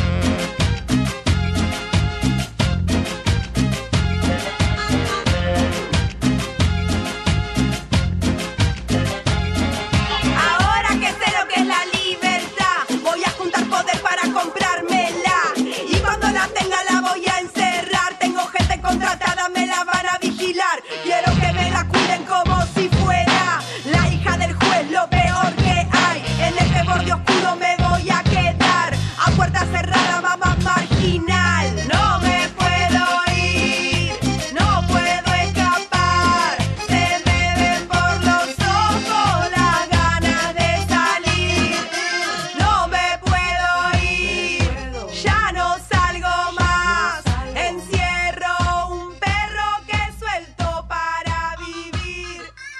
Ahora que sé lo que es la libertad, voy a juntar poder para comprármela. Y cuando la tenga la voy a encerrar. Tengo gente contratada, me la van a vigilar. Quiero que me la cuiden como si fuera la hija del juez, lo peor que hay. En este borde oscuro me voy a quedar, a puerta cerrada, mamá marginal. No me puedo ir, no puedo escapar, se me ven por los ojos las ganas de salir. No me puedo ir, ya no salgo más, encierro un perro que suelto para vivir.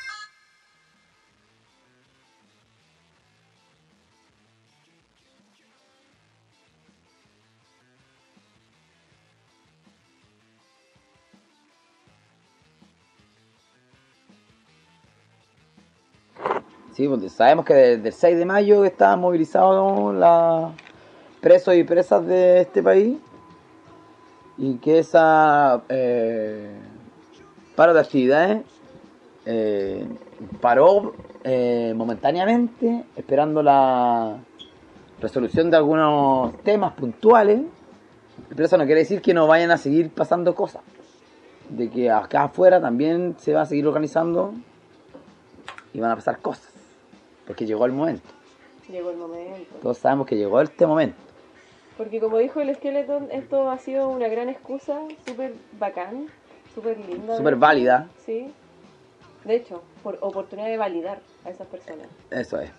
Sí, porque sabemos que desde el 6 de mayo estaban movilizados los presos y presas de este país y que esa paro de actividades paró momentáneamente esperando la resolución de algunos temas puntuales Pero eso no quiere decir que no vayan a seguir pasando cosas. De que acá afuera también se va a seguir organizando y van a pasar cosas. Porque llegó el momento. Llegó el momento. Todos sabemos que llegó este momento. Porque como dijo el Skeleton, esto ha sido una gran excusa, súper bacán, súper linda. Súper válida. Sí. De hecho, por oportunidad de validar a esas personas. Eso es.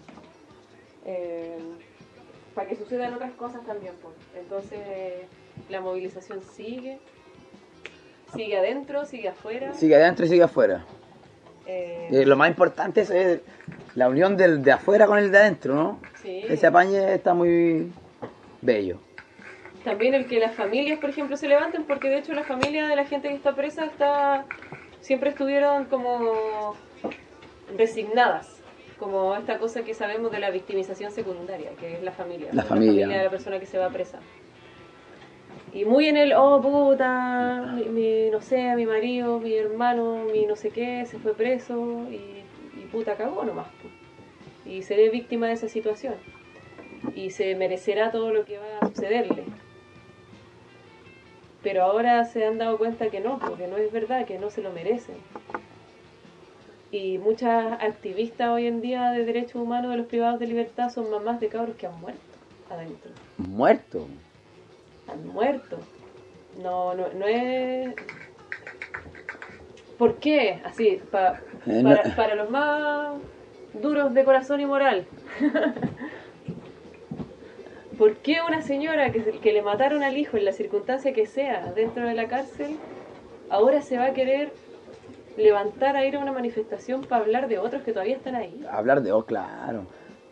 Para que sucedan otras cosas también, pues. Entonces, la movilización sigue adentro, sigue afuera. Sigue adentro y sigue afuera. Lo más importante es la unión del de afuera con el de adentro, ¿no? Sí. Ese apañe está muy bello. También el que las familias, por ejemplo, se levanten, porque de hecho la familia de la gente que está presa siempre estuvieron como resignadas, como esta cosa que sabemos de la victimización secundaria, que es la familia. La familia de la persona que se va presa. Y muy en el, oh puta, no sé, mi marido, mi hermano, mi no sé qué, se fue preso y puta cagó nomás. Y se ve víctima de esa situación. Y se merecerá todo lo que va a sucederle. Pero ahora se han dado cuenta que no, porque no es verdad, que no se lo merecen. Y muchas activistas hoy en día de derechos humanos de los privados de libertad son mamás de cabros que han muerto adentro. ¿Muerto? Han muerto. No es... ¿Por qué? Así, para los más duros de corazón y moral. ¿Por qué una señora que le mataron al hijo en la circunstancia que sea dentro de la cárcel ahora se va a querer levantar a ir a una manifestación para hablar de otros que todavía están ahí? Hablar de claro.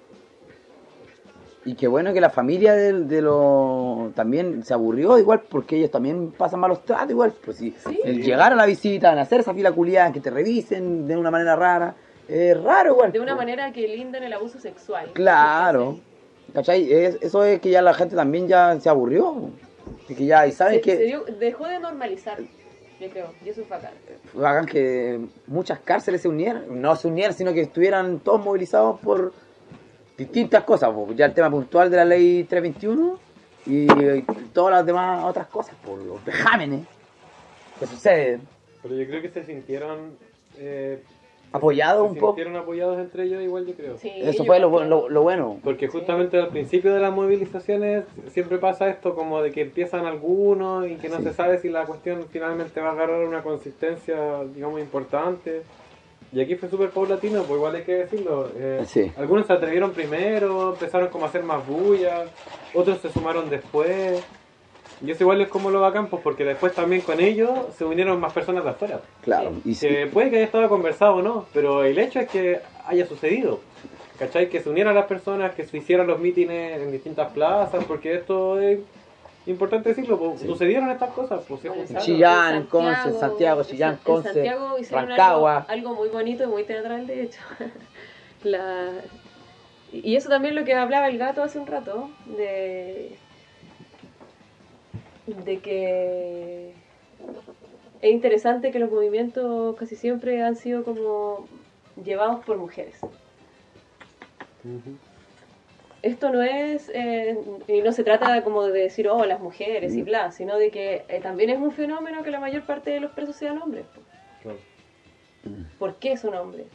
Y qué bueno que la familia también se aburrió igual, porque ellos también pasan malos tratos igual. Pues si el llegar a la visita, en hacer esa fila culiada, que te revisen de una manera rara, es raro igual. De una manera que lindan el abuso sexual. Claro. ¿Cachai? Eso es que ya la gente también ya se aburrió. Y que ya, y saben que... dejó de normalizar, yo creo, y eso es bacán. Hagan que muchas cárceles no se unieran, sino que estuvieran todos movilizados por distintas cosas, pues. Ya el tema puntual de la ley 321 y todas las demás otras cosas, por los vejámenes que suceden. Pero yo creo que se sintieron apoyados un poco. Se sintieron apoyados entre ellos igual, yo creo. Sí, eso fue lo bueno. Porque justamente al principio de las movilizaciones siempre pasa esto como de que empiezan algunos y que no se sabe si la cuestión finalmente va a agarrar una consistencia, digamos, importante. Y aquí fue súper paulatino, pues igual hay que decirlo. Algunos se atrevieron primero, empezaron como a hacer más bulla, otros se sumaron después. Y eso igual es como lo bacán, pues porque después también con ellos se unieron más personas de afuera. Claro. Y que puede que haya estado conversado o no, pero el hecho es que haya sucedido. ¿Cachai? Que se unieran las personas, que se hicieran los mítines en distintas plazas, porque esto es importante decirlo, pues, sucedieron estas cosas. Pues, Chillán, Conce, Santiago, Chillán, Conce, Santiago hicieron Rancagua. Algo muy bonito y muy teatral, de hecho. Y eso también lo que hablaba el gato hace un rato, de que es interesante que los movimientos casi siempre han sido como llevados por mujeres. Esto no es, y no se trata como de decir, oh, las mujeres y bla, sino de que también es un fenómeno que la mayor parte de los presos sean hombres. Claro. ¿Por qué son hombres?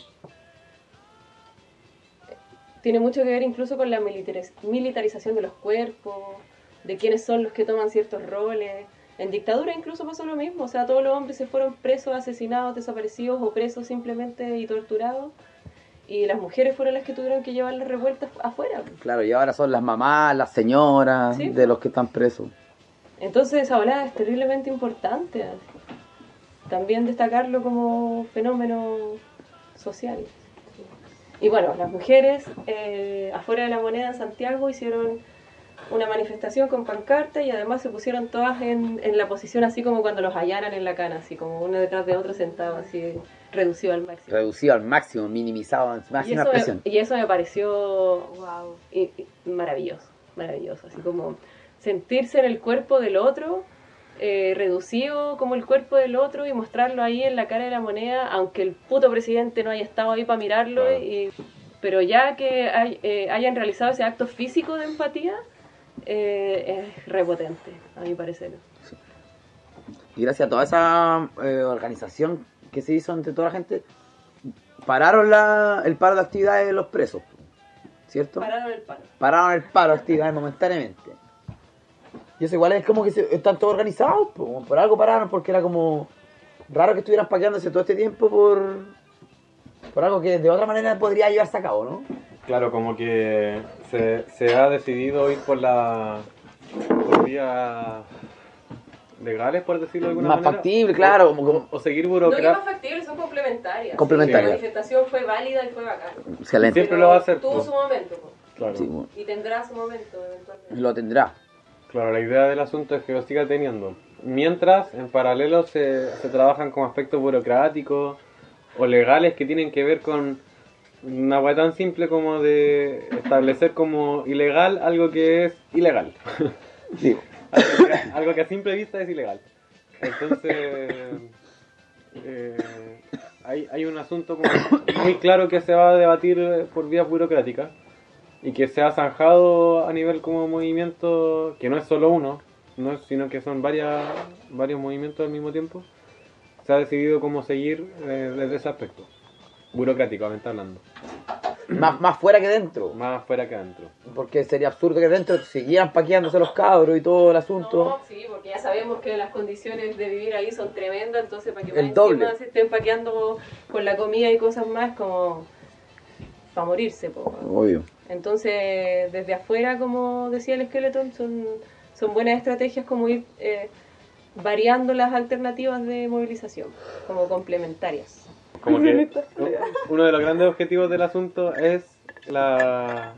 Tiene mucho que ver incluso con la militarización de los cuerpos, de quiénes son los que toman ciertos roles. En dictadura incluso pasó lo mismo, o sea, todos los hombres se fueron presos, asesinados, desaparecidos o presos simplemente y torturados. Y las mujeres fueron las que tuvieron que llevar las revueltas afuera. Claro, y ahora son las mamás, las señoras de los que están presos. Entonces esa ola es terriblemente importante. También destacarlo como fenómeno social. Y bueno, las mujeres afuera de la Moneda en Santiago hicieron una manifestación con pancarta y además se pusieron todas en la posición así como cuando los allanan en la cana, así como uno detrás de otro sentado, así reducido al máximo. Reducido al máximo, minimizado en su máxima expresión. Y eso me pareció y maravilloso, así como sentirse en el cuerpo del otro, reducido como el cuerpo del otro y mostrarlo ahí en la cara de la Moneda, aunque el puto presidente no haya estado ahí para mirarlo, pero ya que hayan realizado ese acto físico de empatía, es repotente, a mi parecer. Y gracias a toda esa organización que se hizo entre toda la gente, pararon el paro de actividades de los presos, ¿cierto? Pararon el paro de actividades momentáneamente. Y eso igual es como que están todos organizados, por algo pararon, porque era como raro que estuvieran paqueándose todo este tiempo por algo que de otra manera podría llevarse a cabo, ¿no? Claro, como que se ha decidido ir por vías legales, por decirlo de alguna manera. Más factible, claro. O seguir No burocracia. que más factibles, son complementarias. Complementarias. La manifestación fue válida y fue bacán. Excelente. Siempre lo va a hacer. Tuvo su momento. Claro. Sí, bueno. Y tendrá su momento eventualmente. Lo tendrá. Claro, la idea del asunto es que lo siga teniendo. Mientras, en paralelo, se trabajan con aspectos burocráticos o legales que tienen que ver con una hueá tan simple como de establecer como ilegal algo que es ilegal. Sí. Algo que a simple vista es ilegal. Entonces, hay un asunto como muy claro que se va a debatir por vías burocráticas y que se ha zanjado a nivel como movimiento, que no es solo uno, sino que son varios movimientos al mismo tiempo. Se ha decidido cómo seguir desde ese aspecto burocráticamente hablando. Más fuera que dentro. Más fuera que dentro. Porque sería absurdo que dentro siguieran paqueándose los cabros y todo el asunto. No, sí, porque ya sabemos que las condiciones de vivir ahí son tremendas, entonces para que El más doble. encima se estén paqueando con la comida y cosas más, como para morirse, po. Obvio. Entonces, desde afuera, como decía el Skeleton, son buenas estrategias como ir variando las alternativas de movilización, como complementarias. Como que uno de los grandes objetivos del asunto es la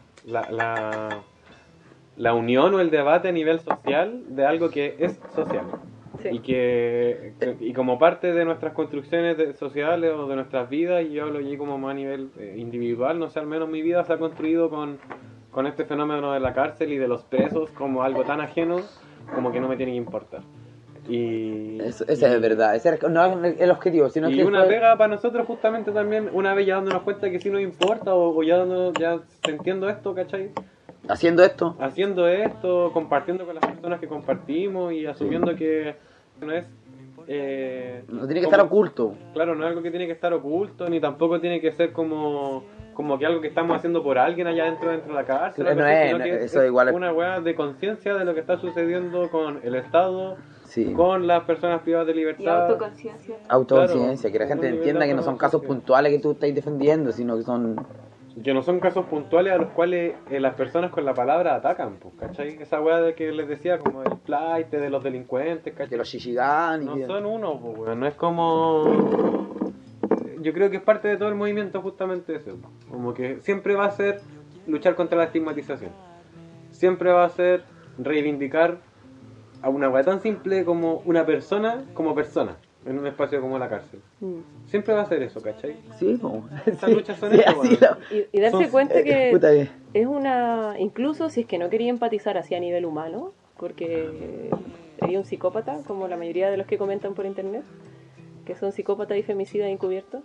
unión o el debate a nivel social de algo que es social. Sí. Y como parte de nuestras construcciones sociales o de nuestras vidas, y yo hablo allí como más a nivel individual, no sé, al menos mi vida se ha construido con este fenómeno de la cárcel y de los presos como algo tan ajeno como que no me tiene que importar. Ese es verdad, ese no es el objetivo, sino y que una pega para nosotros justamente también, una vez ya dándonos cuenta que sí nos importa o ya sintiendo esto, ¿cachai? Haciendo esto, compartiendo con las personas que compartimos y asumiendo que no es... no tiene que estar oculto. Claro, no es algo que tiene que estar oculto, ni tampoco tiene que ser como que algo que estamos haciendo por alguien allá dentro de la cárcel. Eso igual es una weá de conciencia de lo que está sucediendo con el Estado, sí, con las personas privadas de libertad. Y autoconciencia. Autoconciencia, que la gente entienda que no son casos puntuales que tú estás defendiendo, sino que son... Que no son casos puntuales a los cuales las personas con la palabra atacan, pues, ¿cachai? Esa weá de que les decía, como el flight, de los delincuentes, ¿cachai? De los Shishigan. No son uno, pues, weón, no es como... Yo creo que es parte de todo el movimiento justamente eso, como que siempre va a ser luchar contra la estigmatización. Siempre va a ser reivindicar a una weá tan simple como una persona como persona. En un espacio como la cárcel. Siempre va a ser eso, ¿cachai? Sí, Estas luchas son eso, bueno. Y darse cuenta que es una... Incluso si es que no quería empatizar así a nivel humano, porque sería un psicópata, como la mayoría de los que comentan por internet, que son psicópatas y femicidas encubiertos.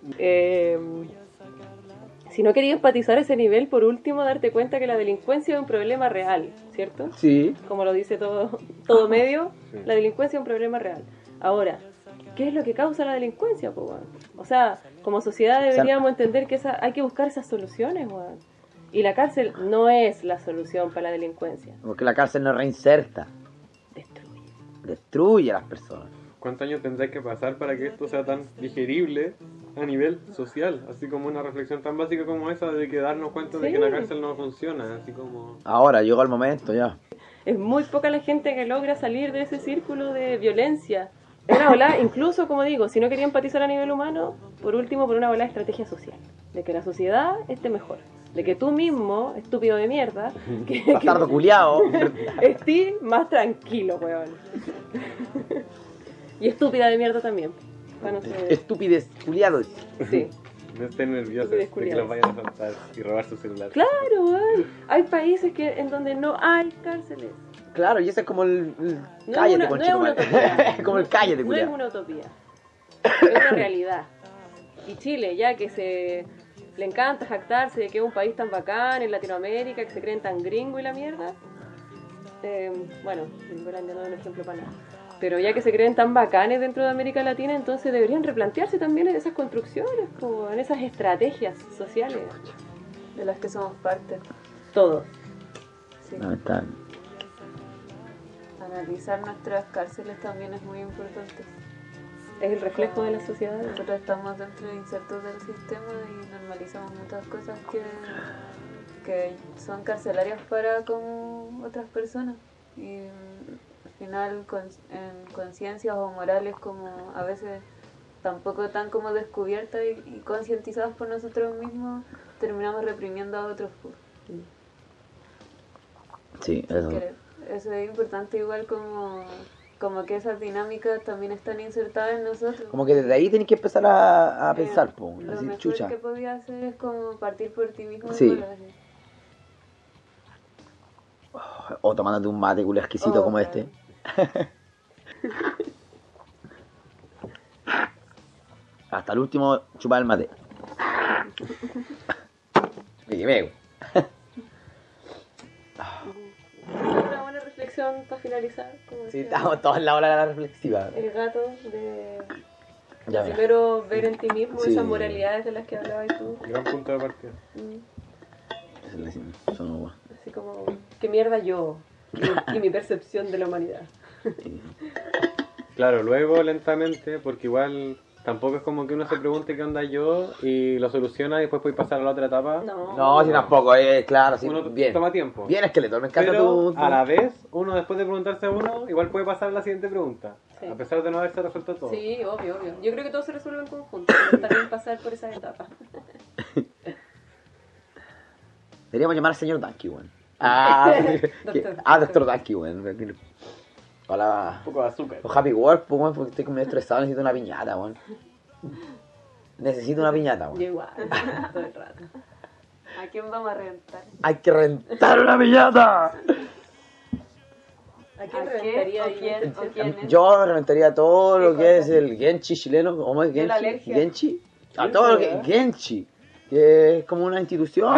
Si no quería empatizar a ese nivel, por último, darte cuenta que la delincuencia es un problema real, ¿cierto? Sí. Como lo dice todo medio, sí. La delincuencia es un problema real. Ahora, ¿qué es lo que causa la delincuencia, po, weón? O sea, como sociedad deberíamos entender que hay que buscar esas soluciones, weón. Y la cárcel no es la solución para la delincuencia. Porque la cárcel no reinserta. Destruye a las personas. ¿Cuántos años tendrá que pasar para que esto sea tan digerible a nivel social? Así como una reflexión tan básica como esa de que darnos cuenta de que la cárcel no funciona, así como... Ahora, llegó el momento ya. Es muy poca la gente que logra salir de ese círculo de violencia. Una ola, incluso, como digo, si no quería empatizar a nivel humano, por último, por una ola de estrategia social. De que la sociedad esté mejor. De que tú mismo, estúpido de mierda, bastardo culiao, estés más tranquilo, weón. Y estúpida de mierda también. Bueno, estúpides culiados. Sí. No estén nerviosos de que los vayan a asaltar y robar su celular. Claro, weón. Hay países en donde no hay cárceles. Claro, y ese es como el cállate, conchetumare. Es como el cállate, culiao. No es una utopía. Es una realidad. Y Chile, ya que le encanta jactarse de que es un país tan bacán en Latinoamérica, que se creen tan gringo y la mierda. bueno, Nicolás ya no es un ejemplo para nada. Pero ya que se creen tan bacanes dentro de América Latina, entonces deberían replantearse también en esas construcciones, como en esas estrategias sociales. De las que somos parte. Todos. Sí. Lamentable. Analizar nuestras cárceles también es muy importante. Es el reflejo de la sociedad. Nosotros estamos dentro de insertos del sistema y normalizamos muchas cosas que son carcelarias para como otras personas. Y al final en conciencias o morales como a veces tampoco tan como descubiertas y concientizadas por nosotros mismos, terminamos reprimiendo a otros. Sí, eso. Eso es importante, igual como que esas dinámicas también están insertadas en nosotros. Como que desde ahí tenés que empezar a pensar, po, Lo así, mejor chucha. que podía hacer es como partir por ti mismo. Sí. Igual, así. O tomándote un mate culo exquisito como este. Hasta el último chupar el mate. Piquimeo. Una buena reflexión para finalizar. Como Sí, decía, estamos todos en la hora de la reflexiva. el gato de Ya, primero ver en ti mismo Sí. esas moralidades de las que hablabas tú. Gran punto de partida. Son guay. Así como, ¿qué mierda yo? Y mi percepción de la humanidad. Claro, luego lentamente, porque igual tampoco es como que uno se pregunte qué onda yo y lo soluciona y después puede pasar a la otra etapa. No, sí, tampoco, claro, sí, Uno bien. toma tiempo. Bien, esqueleto, me encanta Pero tu... a la vez, uno después de preguntarse a uno, igual puede pasar a la siguiente pregunta. Sí. A pesar de no haberse resuelto todo. Sí, obvio. Yo creo que todo se resuelve en conjunto. Pero está bien pasar por esas etapas. Deberíamos llamar al señor Danky, weón. Doctor Danky, weón. Hola. Un poco de azúcar. O Happy Work, pues, weón, porque estoy como medio estresado, necesito una piñata, weón. Necesito una piñata, weón. Yo igual, todo el rato. ¿A quién vamos a reventar? ¡Hay que rentar una piñata! ¿A quién reventaría ahí? ¿O quién es? Yo reventaría todo lo que es el Genchi chileno. ¿Cómo es Yo la Genchi? alergia. ¿Genchi? A todo lo que Genchi. Que es como una institución.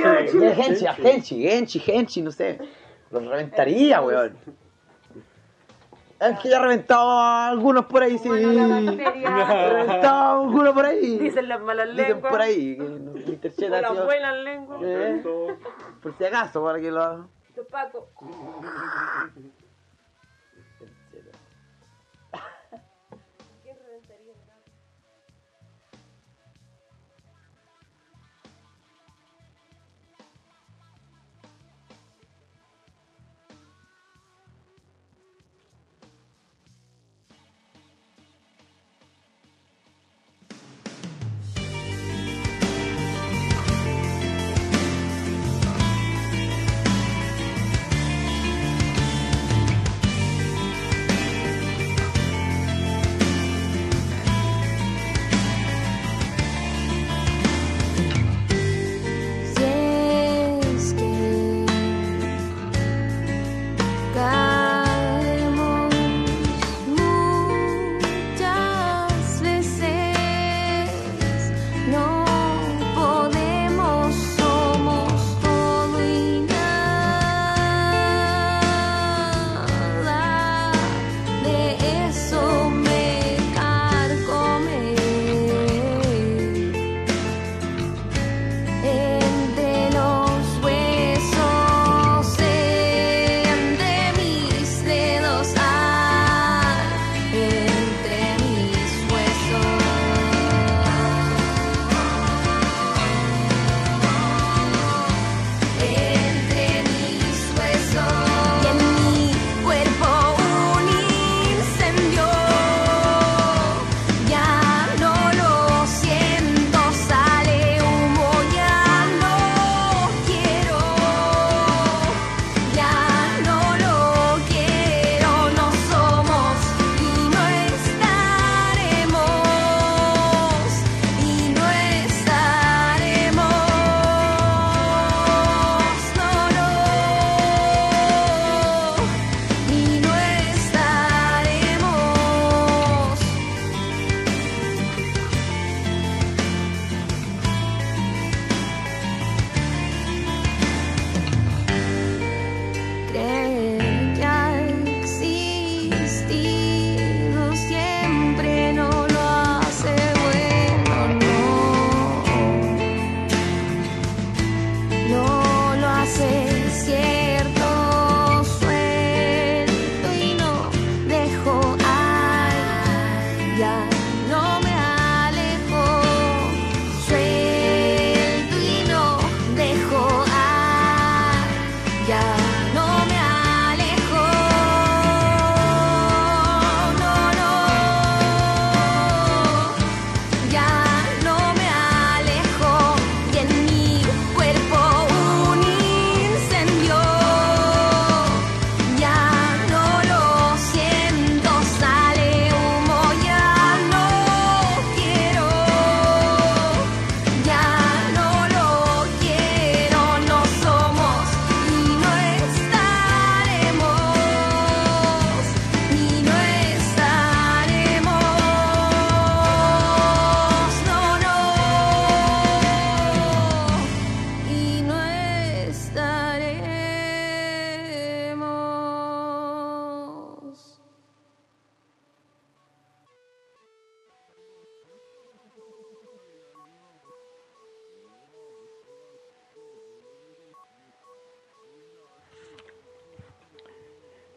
Genchi, no sé. Los reventaría, weón. Es que ya he reventado a algunos por ahí, sí. He reventado a algunos por ahí. Dicen las malas lenguas. Dicen por ahí. Que no, O las buenas lenguas. Por si acaso, para que lo... Los Paco.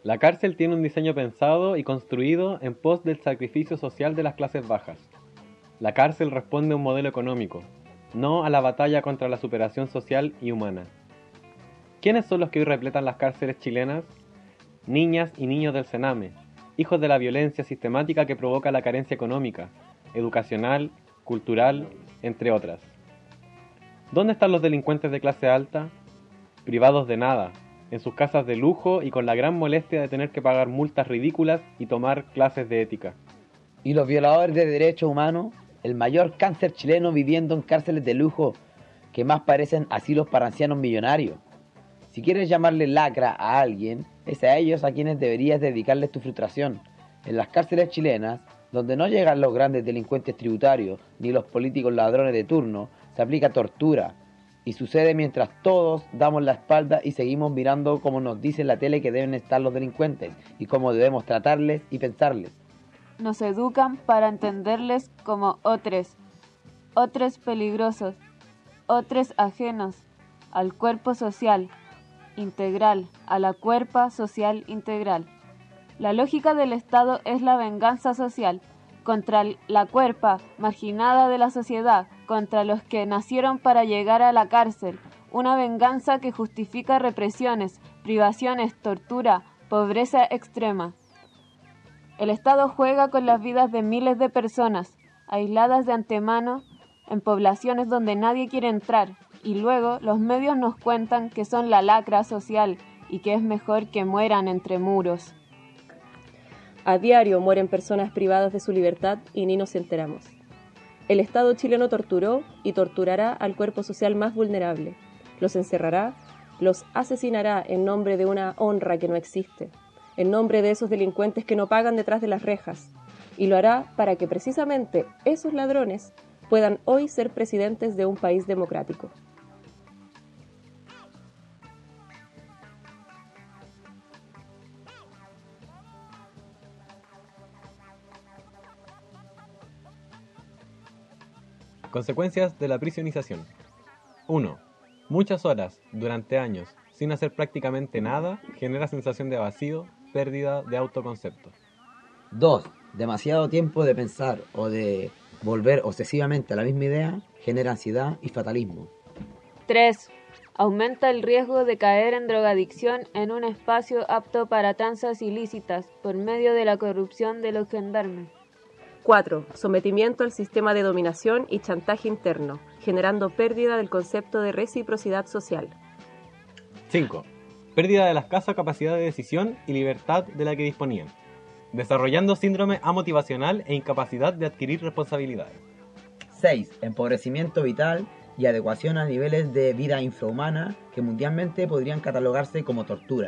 La cárcel tiene un diseño pensado y construido en pos del sacrificio social de las clases bajas. La cárcel responde a un modelo económico, no a la batalla contra la superación social y humana. ¿Quiénes son los que hoy repletan las cárceles chilenas? Niñas y niños del Sename, hijos de la violencia sistemática que provoca la carencia económica, educacional, cultural, entre otras. ¿Dónde están los delincuentes de clase alta? Privados de nada, en sus casas de lujo y con la gran molestia de tener que pagar multas ridículas y tomar clases de ética. ¿Y los violadores de derechos humanos? El mayor cáncer chileno viviendo en cárceles de lujo que más parecen asilos para ancianos millonarios. Si quieres llamarle lacra a alguien, es a ellos a quienes deberías dedicarles tu frustración. En las cárceles chilenas, donde no llegan los grandes delincuentes tributarios ni los políticos ladrones de turno, se aplica tortura. Y sucede mientras todos damos la espalda y seguimos mirando como nos dice la tele que deben estar los delincuentes y cómo debemos tratarles y pensarles. Nos educan para entenderles como otros peligrosos, otros ajenos al cuerpo social integral, a la cuerpa social integral. La lógica del Estado es la venganza social contra la cuerpa marginada de la sociedad, contra los que nacieron para llegar a la cárcel, una venganza que justifica represiones, privaciones, tortura, pobreza extrema. El Estado juega con las vidas de miles de personas, aisladas de antemano en poblaciones donde nadie quiere entrar, y luego los medios nos cuentan que son la lacra social y que es mejor que mueran entre muros. A diario mueren personas privadas de su libertad y ni nos enteramos. El Estado chileno torturó y torturará al cuerpo social más vulnerable. Los encerrará, los asesinará en nombre de una honra que no existe, en nombre de esos delincuentes que no pagan detrás de las rejas, y lo hará para que precisamente esos ladrones puedan hoy ser presidentes de un país democrático. Consecuencias de la prisionización. 1. Muchas horas, durante años, sin hacer prácticamente nada, genera sensación de vacío, pérdida de autoconcepto. 2. Demasiado tiempo de pensar o de volver obsesivamente a la misma idea genera ansiedad y fatalismo. 3. Aumenta el riesgo de caer en drogadicción en un espacio apto para tranzas ilícitas por medio de la corrupción de los gendarmes. 4. Sometimiento al sistema de dominación y chantaje interno, generando pérdida del concepto de reciprocidad social. 5. Pérdida de la escasa capacidad de decisión y libertad de la que disponían, desarrollando síndrome amotivacional e incapacidad de adquirir responsabilidades. 6. Empobrecimiento vital y adecuación a niveles de vida infrahumana que mundialmente podrían catalogarse como tortura.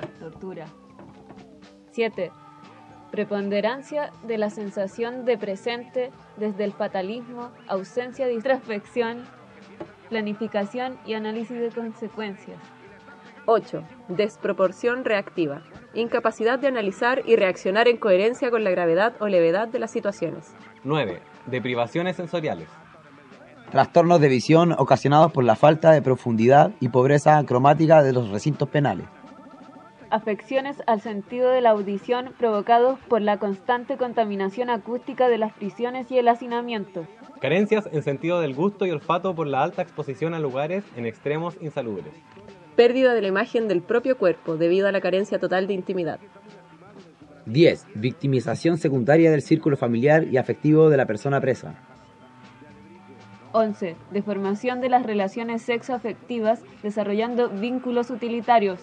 7. Preponderancia de la sensación de presente desde el fatalismo, ausencia de introspección, planificación y análisis de consecuencias. 8. Desproporción reactiva, incapacidad de analizar y reaccionar en coherencia con la gravedad o levedad de las situaciones. 9. Deprivaciones sensoriales. Trastornos de visión ocasionados por la falta de profundidad y pobreza cromática de los recintos penales. Afecciones al sentido de la audición provocados por la constante contaminación acústica de las prisiones y el hacinamiento. Carencias en sentido del gusto y olfato por la alta exposición a lugares en extremos insalubres. Pérdida de la imagen del propio cuerpo debido a la carencia total de intimidad. 10. Victimización secundaria del círculo familiar y afectivo de la persona presa. 11. Deformación de las relaciones sexoafectivas desarrollando vínculos utilitarios.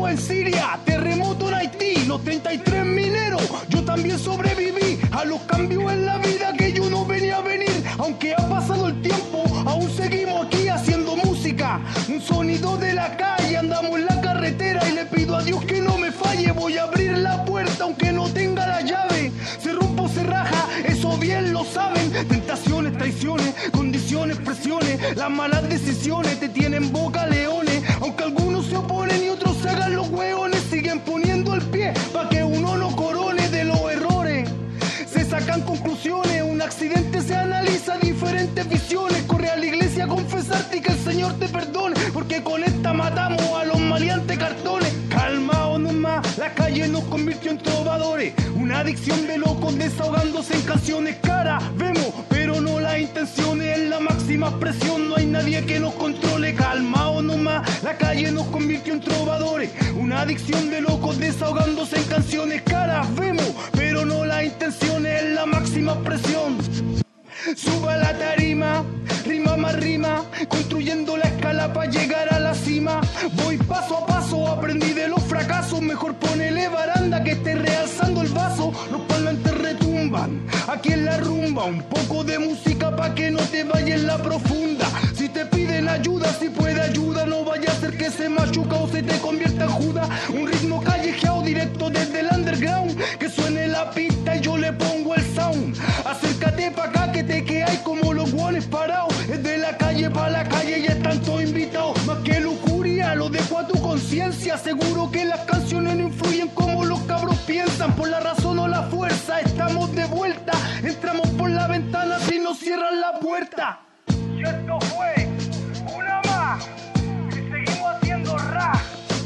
bomba en Siria, terremoto en Haití, los 33 mineros, yo también sobreviví a los cambios en la vida que yo no venía a venir. Aunque ha pasado el tiempo, aún seguimos aquí haciendo música, un sonido de la calle, andamos en la carretera y le pido a Dios que no me falle. Voy a abrir la puerta aunque no tenga la llave, se rompe o se raja, eso bien lo saben. Tentaciones, traiciones, condiciones, presiones, las malas decisiones te tienen boca leones. Aunque algunos se oponen y otros se hagan los hueones, siguen poniendo el pie pa' que uno no corone de los errores. Se sacan conclusiones, un accidente se analiza, diferentes visiones. Corre a la iglesia a confesarte y que el Señor te perdone, porque con esta matamos a los maleantes cartones. Calmao nomás, la calle nos convirtió en trovadores, una adicción de locos desahogándose en canciones. Cara, vemos, pero no las intenciones, en la máxima presión no hay nadie que nos controle. Calmao nomás, la calle nos convirtió en trovadores, una adicción de locos desahogándose en canciones. Cara, vemos, pero no las intenciones, en la máxima presión. Suba a la tarima, rima más rima, construyendo la escala para llegar a la cima. Voy paso a paso, aprendí de los fracasos, mejor ponele baranda que esté realzando el vaso. Los parlantes retumban, aquí en la rumba, un poco de música pa' que no te vaya en la profunda. Si te piden ayuda, si puede ayuda, no vaya a ser que se machuca o se te convierta en Judas. Un ritmo callejeado directo desde el underground, que suene la pista y yo le pongo el sound. Acércate pa' acá que te que hay como los guanes parados, es de la calle pa' la calle y están todos invitados. Más que lujuria, lo dejo a tu conciencia, seguro que las canciones no influyen como los cabros piensan. Por la razón o la fuerza, estamos de vuelta, entramos por la ventana si nos cierran la puerta. Y esto fue una más, y seguimos haciendo rap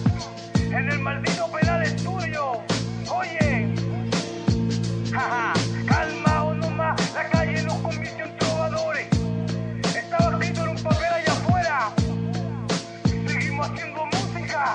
en el maldito penal estudio. Oye, jaja, calma o nomás, la calle nos convirtió en trovadores. Estaba escrito en un papel allá afuera, y seguimos haciendo música.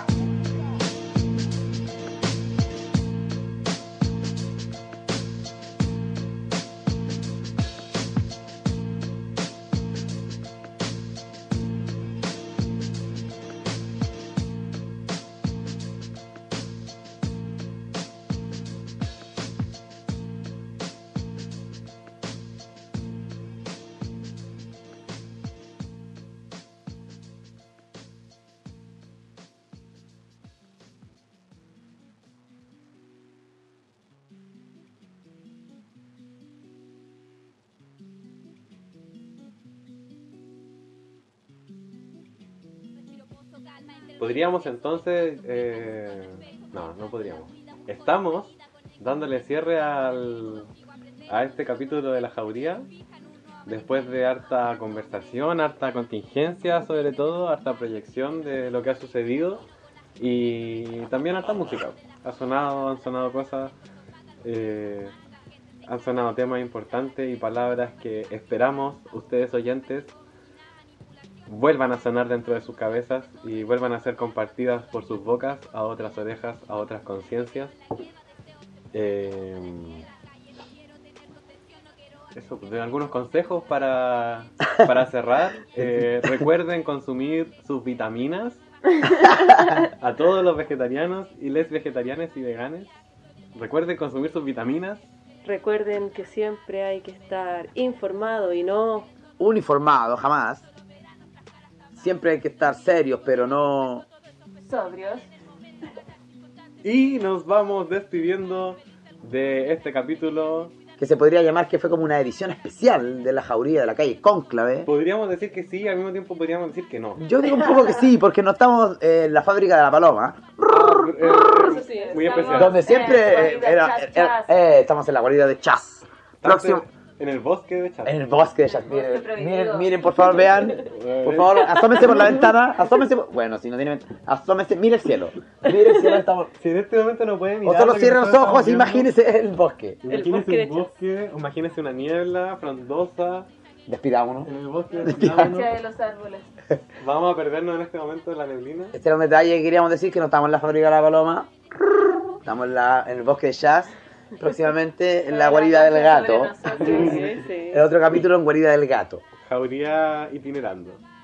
Podríamos entonces, no podríamos. Estamos dándole cierre a este capítulo de La Jauría, después de harta conversación, harta contingencia sobre todo, harta proyección de lo que ha sucedido y también harta música. Han sonado cosas, han sonado temas importantes y palabras que esperamos ustedes oyentes vuelvan a sonar dentro de sus cabezas y vuelvan a ser compartidas por sus bocas a otras orejas, a otras conciencias. Eso, pues, algunos consejos para cerrar. Recuerden consumir sus vitaminas. A todos los vegetarianos y les vegetarianas y veganes, recuerden consumir sus vitaminas. Recuerden que siempre hay que estar informado y no uniformado, jamás. Siempre hay que estar serios, pero no sobrios. Y nos vamos despidiendo de este capítulo, que se podría llamar que fue como una edición especial de La Jauría de la calle Cónclave. Podríamos decir que sí, al mismo tiempo podríamos decir que no. Yo digo un poco que sí, porque no estamos en la fábrica de la paloma. Muy especial. Donde siempre estamos en la guarida de Chas. Próximo. En el bosque de Chas. En el bosque de Chas. Miren, por favor, vean. Por favor, asómense por la ventana. Bueno, si no tiene ventana, asómense, mire el cielo. Mire el cielo, estamos. Si en este momento no pueden mirar. O solo cierren los ojos, imagínense el bosque. Imagínense un bosque, imagínense una niebla frondosa. Despidámonos. En el bosque de los árboles. Vamos a perdernos en este momento en la neblina. Este era un detalle que queríamos decir, que no estamos en la fábrica de la paloma. Estamos en el bosque de Chas. Próximamente en la guarida del gato. El otro capítulo en guarida del gato. Jauría itinerando.